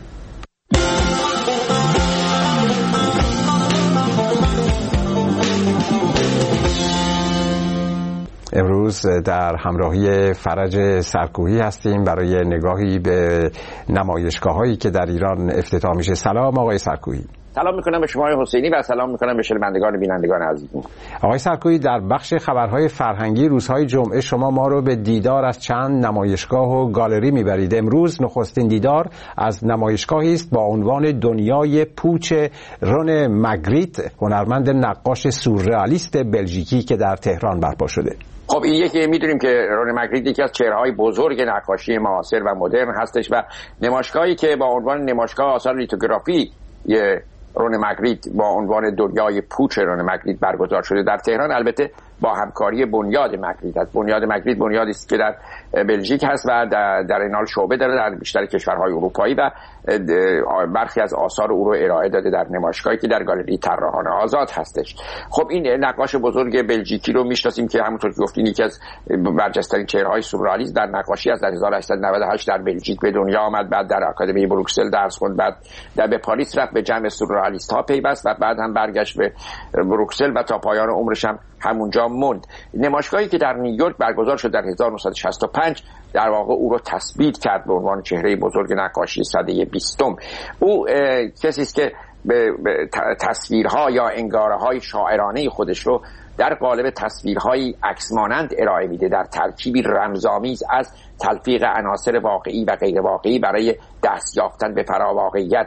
امروز در همراهی فرج سرکوهی هستیم برای نگاهی به نمایشگاه‌هایی که در ایران افتتاح میشه. سلام آقای سرکوهی. سلام میکنم به شما حسینی و سلام میکنم به شنوندگان و بینندگان عزیزم. آقای سرکویی، در بخش خبرهای فرهنگی روزهای جمعه شما ما رو به دیدار از چند نمایشگاه و گالری میبرید. امروز نخستین دیدار از نمایشگاهی است با عنوان دنیای پوچ رون مگریت، هنرمند نقاش سورئالیست بلژیکی که در تهران برپا شده. خب این یکی میدونیم که رون مگریت یکی از چهره‌های بزرگ نقاشی معاصر و مدرن هستش و نمایشگاهی که با عنوان نمایشگاه آثار لیتوگرافی رون مگریت با عنوان دنیای پوچ رون مگریت برگزار شده در تهران، البته با همکاری بنیاد مگریت است. بنیاد مگریت بنیادی است که در بلژیک هست و در این حال شعبه داره در بیشتر کشورهای اروپایی و برخی از آثار او رو ارائه داده در نمایشگاهی که در گالری طراحان آزاد هستش. خب این نقاش بزرگ بلژیکی رو میشناسیم که همونطور که گفتین یکی از برجسته‌ترین چهره‌های سورئالیسم در نقاشی از در 1898 در بلژیک به دنیا آمد، بعد در آکادمی بروکسل درس خوند، بعد به پاریس رفت، به جمع سورئالیست‌ها پیوست و بعد هم برگشت به بروکسل و تا پایان عمرش هم همونجا موند. نمایشگاهی که در نیویورک برگزار شد در 1965 در واقع او رو تثبیت کرد به عنوان چهره بزرگ نقاشی سده 20م. او کسی است که به تصویرها یا انگاره‌های شاعرانه خودش رو در قالب تصویرهای عکسمانند ارائه میده، در ترکیبی رمزآمیز از تلفیق عناصر واقعی و غیر واقعی برای دست یافتن به فراواقعیت.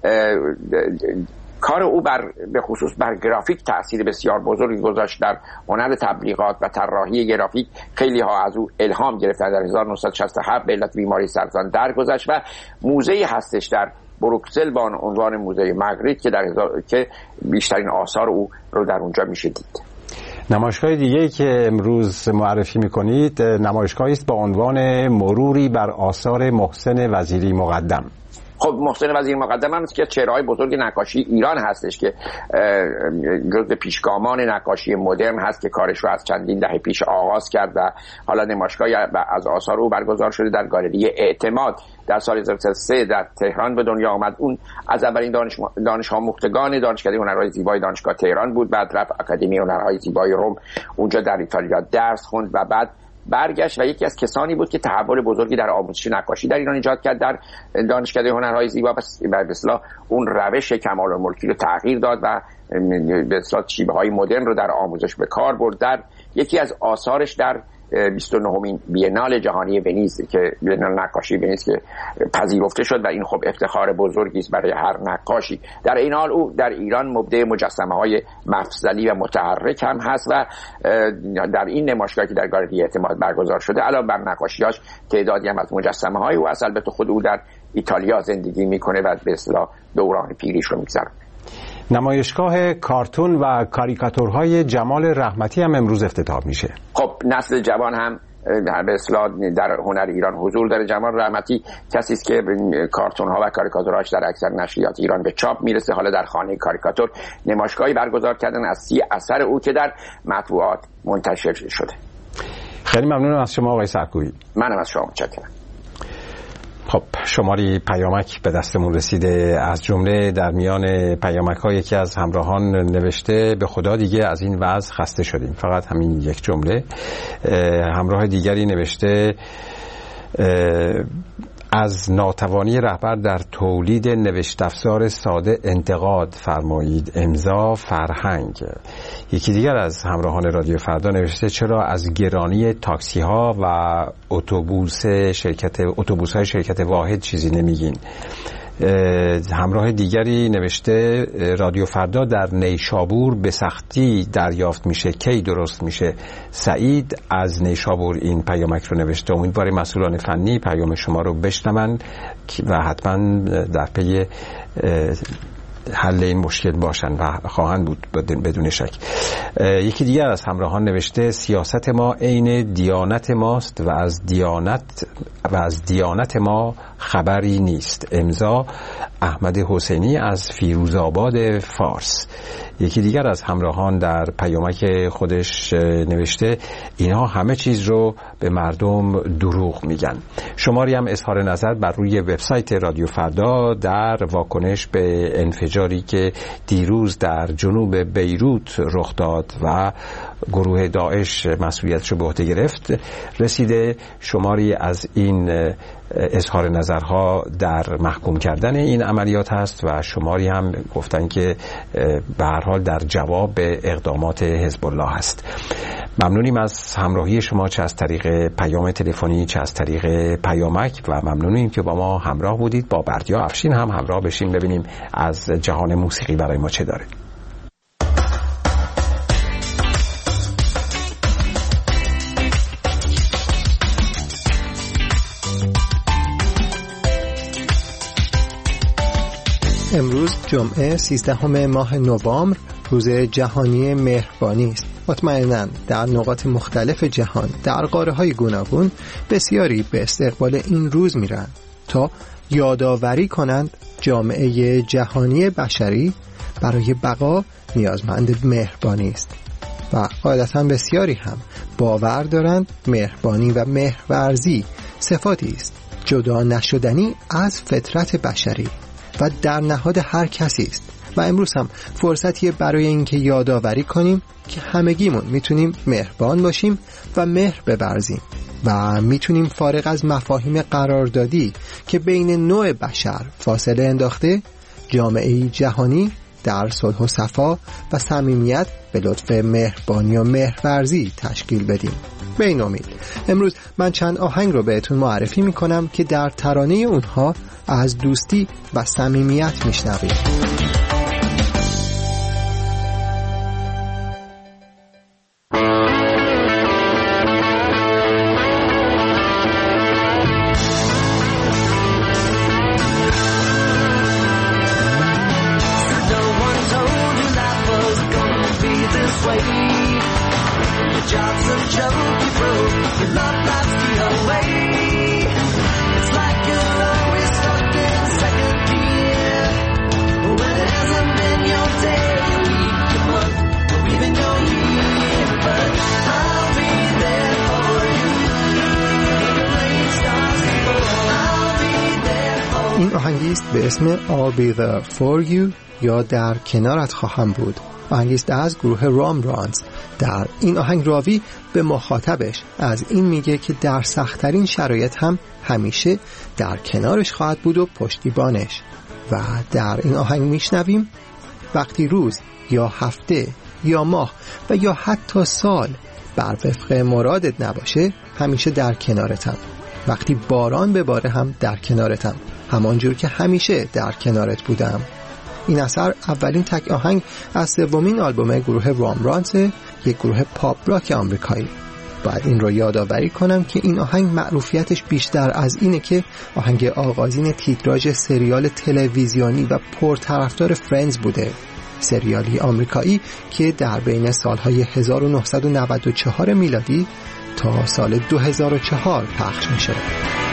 کار او به خصوص بر گرافیک تأثیر بسیار بزرگی گذاشت در هنر تبلیغات و طراحی گرافیک. خیلی ها از او الهام گرفتند. در 1967 به علت بیماری سرطان درگذشت و موزه‌ای هستش در بروکسل با عنوان موزه مگریت که بیشترین آثار او رو در اونجا میشه دید. نمایشگاه دیگه‌ای که امروز معرفی می‌کنید نمایشگاهی است با عنوان مروری بر آثار محسن وزیری مقدم. خب محسن وزیری مقدم هم است که چهره‌های بزرگ نقاشی ایران هستش که جزو پیشگامان نقاشی مدرن هست که کارش رو از چندین دهه پیش آغاز کرد و حالا نمایشگاهی از آثار او برگزار شده در گالری اعتماد. در سال 2003 در تهران به دنیا آمد. اون از اولین دانش آموختگان دانشکده هنرهای زیبای دانشگاه تهران بود، بعد رفت آکادمی هنرهای زیبای روم، اونجا در ایتالیا درس خوند و بعد برگشت و یکی از کسانی بود که تحول بزرگی در آموزش نقاشی در ایران ایجاد کرد در دانشکده هنرهای زیبا و به اصطلاح اون روش کمال‌الملکی رو تغییر داد و به اصطلاح شیوه‌های مدرن رو در آموزش به کار برد. در یکی از آثارش در 29مین بینال جهانی ونیز که بینال نقاشی ونیز که پذیرفته شد و این خب افتخار بزرگی است برای هر نقاشی. در این حال او در ایران مبدع مجسمه‌های مفصلی و متحرک هم هست و در این نمایشگاهی که در گالری اعتماد برگزار شده علاوه بر نقاشی‌هاش تعدادی هم از مجسمه‌های او است. البته خود او در ایتالیا زندگی میکنه و به اصطلاح دوران پیریش رو میگذرونه. نمایشگاه کارتون و کاریکاتورهای جمال رحمتی هم امروز افتتاح میشه. خب نسل جوان هم به اصطلاح در هنر ایران حضور داره. جمال رحمتی کسی است که کارتون ها و کاریکاتورهاش در اکثر نشریات ایران به چاپ میرسه. حالا در خانه کاریکاتور نمایشگاهی برگزار کردن از 30 اثر او که در مطبوعات منتشر شده. خیلی ممنونم از شما آقای سرکویی. منم از شما متشکرم. خب شماری پیامک به دستمون رسیده، از جمله در میان پیامک ها یکی از همراهان نوشته به خدا دیگه از این وضع خسته شدیم. فقط همین یک جمله. همراه دیگری نوشته از ناتوانی رهبر در تولید نوشت افزار ساده انتقاد فرمایید، امضا فرهنگ. یکی دیگر از همراهان رادیو فردا نوشته چرا از گرانی تاکسی ها و اتوبوس های شرکت واحد چیزی نمیگین. همراه دیگری نوشته رادیو فردا در نیشابور به سختی دریافت میشه، کی درست میشه؟ سعید از نیشابور این پیامک رو نوشته. امیدواریم مسئولان فنی پیام شما رو بشنون و حتما در پی حل این مشکل باشن و خواهند بود بدون شک. یکی دیگر از همراهان نوشته سیاست ما عین دیانت ماست و از دیانت ما خبری نیست. امضا احمد حسینی از فیروزآباد فارس. یکی دیگر از همراهان در پیامک خودش نوشته اینها همه چیز رو به مردم دروغ میگن. شماری هم اظهار نظر بر روی وبسایت رادیو فردا در واکنش به انفجاری که دیروز در جنوب بیروت رخ داد و گروه داعش مسئولیتش رو به عهده گرفت، رسیده شماری از این اظهار نظرها در محکوم کردن این عملیات هست و شماری هم گفتن که به هر حال در جواب به اقدامات حزب الله هست. ممنونیم از همراهی شما، چه از طریق پیام تلفنی چه از طریق پیامک، و ممنونیم که با ما همراه بودید. با بردیا افشین هم همراه بشیم ببینیم از جهان موسیقی برای ما چه داره. امروز جمعه 13 ماه نوامبر روز جهانی مهربانی است. مطمئناً در نقاط مختلف جهان در قاره‌های گوناگون بسیاری به استقبال این روز میرن تا یادآوری کنند جامعه جهانی بشری برای بقا نیازمند مهربانی است و قاعدتاً بسیاری هم باور دارند مهربانی و مهرورزی صفاتی است جدا نشدنی از فطرت بشری و در نهاد هر کسی است و امروز هم فرصتیه برای اینکه یادآوری کنیم که همگیمون میتونیم مهربان باشیم و مهر بورزیم و میتونیم فارغ از مفاهیم قراردادی که بین نوع بشر فاصله انداخته جامعه جهانی در صلح و صفا و صمیمیت به لطف مهربانی و مهرورزی تشکیل بدیم. به این امید امروز من چند آهنگ رو بهتون معرفی میکنم که در ترانه اونها از دوستی و صمیمیت میشنویم. این آهنگیست به اسم I'll be there for you یا در کنارت خواهم بود. آهنگیست از گروه رامرانز. در این آهنگ راوی به مخاطبش از این میگه که در سخت‌ترین شرایط هم همیشه در کنارش خواهد بود و پشتیبانش. و در این آهنگ میشنویم وقتی روز یا هفته یا ماه و یا حتی سال بر وفق مرادت نباشه همیشه در کنارتم. وقتی باران بباره هم در کنارتم، همانجور که همیشه در کنارت بودم. این اثر اولین تک آهنگ از سومین آلبوم گروه رامرانز، یک گروه پاپ راک آمریکایی. باید این رو یادآوری کنم که این آهنگ معروفیتش بیشتر از اینه که آهنگ آغازین تیتراژ سریال تلویزیونی و پرطرفدار فرندز بوده، سریالی آمریکایی که در بین سالهای 1994 میلادی تا سال 2004 پخش می شد.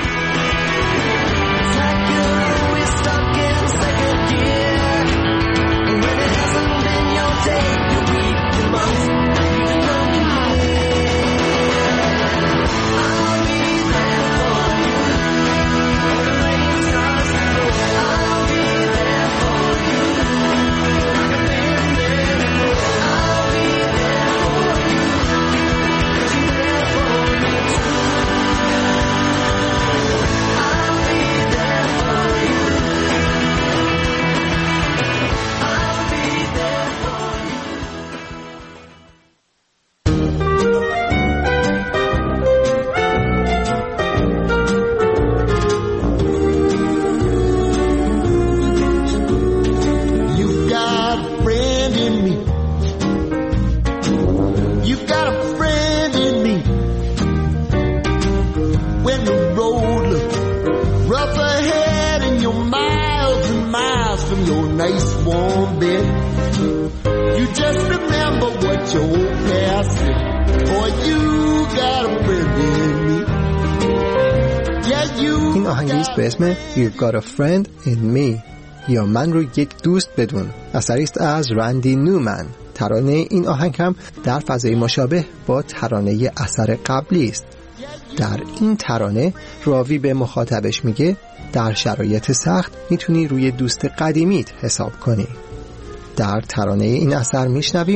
این آهنگیست به اسم You've Got a Friend in Me یا من رو یک دوست بدون. اثریست از رندی نومن. ترانه این آهنگ هم در فضای مشابه با ترانه اثر قبلی است. در این ترانه راوی به مخاطبش میگه در شرایط سخت میتونی روی دوست قدیمیت حساب کنی. در ترانه این اثر میشنویم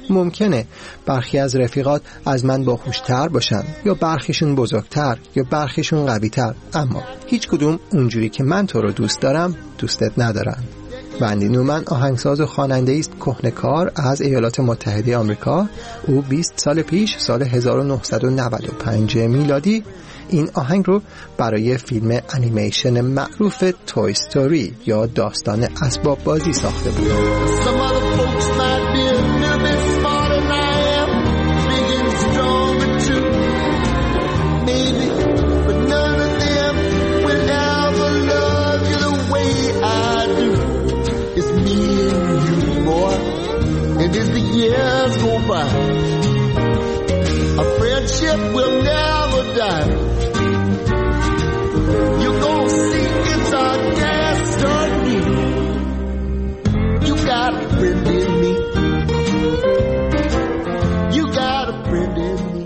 ممکنه برخی از رفیقات از من باهوشتر باشن یا برخیشون بزرگتر یا برخیشون قوی‌تر، اما هیچ کدوم اونجوری که من تو رو دوست دارم دوستت ندارن. رندی نومن آهنگساز و خواننده‌ای است کهنه‌کار از ایالات متحده آمریکا. او 20 سال پیش، سال 1995 میلادی، این آهنگ رو برای فیلم انیمیشن معروف توی استوری یا داستان اسباب بازی ساخته بود. And as the years go by, our friendship will never die. You're gonna see it's our destiny. You got a friend in me. You got a friend in me.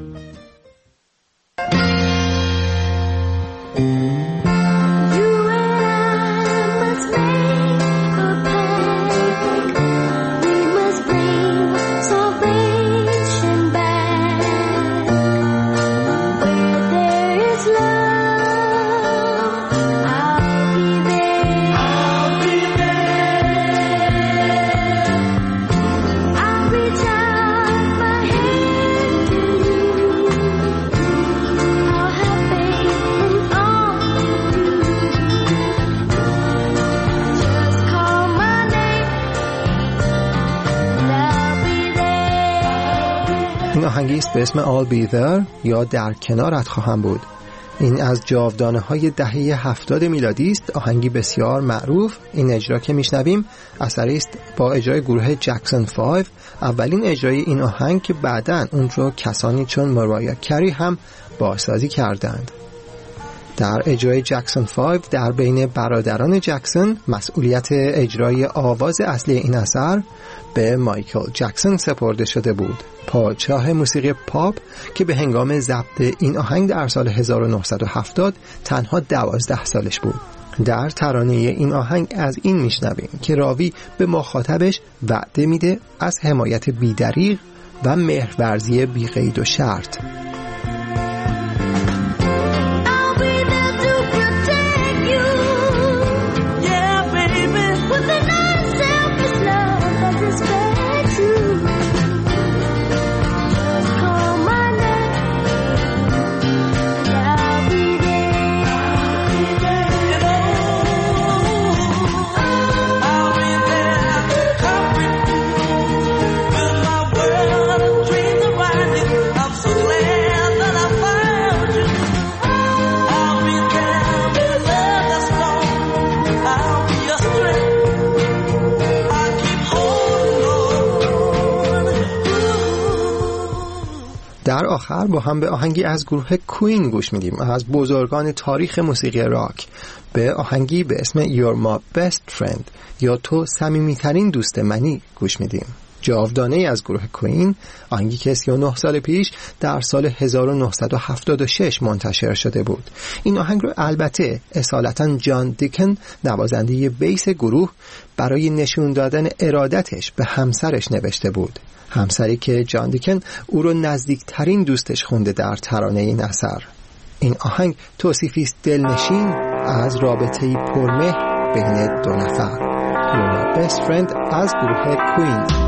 این آهنگی است به اسم I'll Be There یا در کنارت خواهم بود. این از جاودانه‌های دهه 70 میلادی است، آهنگی بسیار معروف. این اجرا که میشنویم اثری است با اجرای گروه جکسون 5، اولین اجرای این آهنگ که بعداً اون رو کسانی چون مرایا کری هم بازسازی کردند. در اجرای جکسون 5 در بین برادران جکسون مسئولیت اجرای آواز اصلی این اثر به مایکل جکسون سپرده شده بود، پادشاه موسیقی پاپ که به هنگام ضبط این آهنگ در سال 1970 تنها 12 سالش بود. در ترانه این آهنگ از این میشنویم که راوی به مخاطبش وعده میده از حمایت بی‌دریغ و مهرورزی بی قید و شرط. در آخر با هم به آهنگی از گروه کوین گوش میدیم، از بزرگان تاریخ موسیقی راک، به آهنگی به اسم You're My Best Friend یا تو صمیمیترین دوست منی گوش میدیم. جاودانه از گروه کوین، آهنگی که 39 سال پیش در سال 1976 منتشر شده بود. این آهنگ رو البته اصالتاً جان دیکن، نوازنده بیس گروه، برای نشون دادن ارادتش به همسرش نوشته بود، همسری که جان دیکن او رو نزدیکترین دوستش خونده در ترانه این اثر. این آهنگ توصیفی است دلنشین از رابطه‌ای پرمهر بین دو نفر. You're My Best Friend از گروه کوین.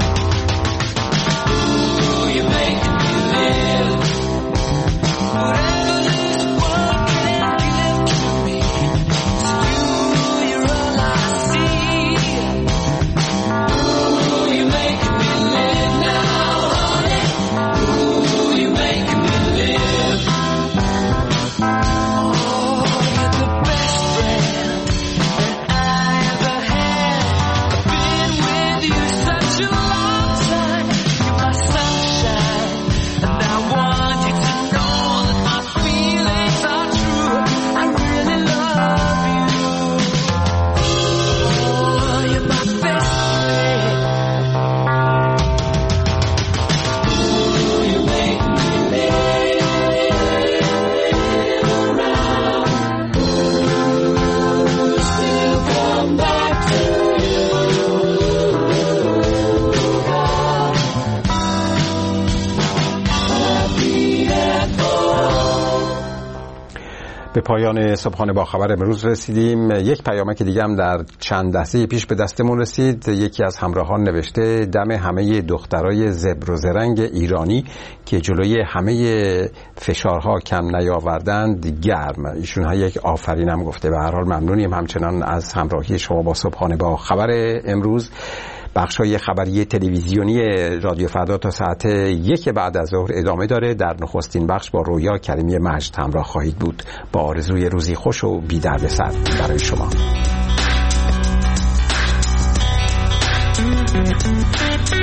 Such a به پایان صبحانه با خبر امروز رسیدیم. یک پیامک دیگه هم در چند لحظه پیش به دستمون رسید. یکی از همراهان نوشته دم همه دخترای زبر و زرنگ ایرانی که جلوی همه فشارها کم نیاوردند گرم. ایشون ها یک آفرینم گفته. به هر حال ممنونیم همچنان از همراهی شما با صبحانه با خبر امروز. بخشای خبری تلویزیونی رادیو فردا تا ساعت 1 بعد از ظهر ادامه داره. در نخستین بخش با رویا کریمی مجد همراه خواهید بود. با آرزوی روزی خوش و بی دردسر برای شما.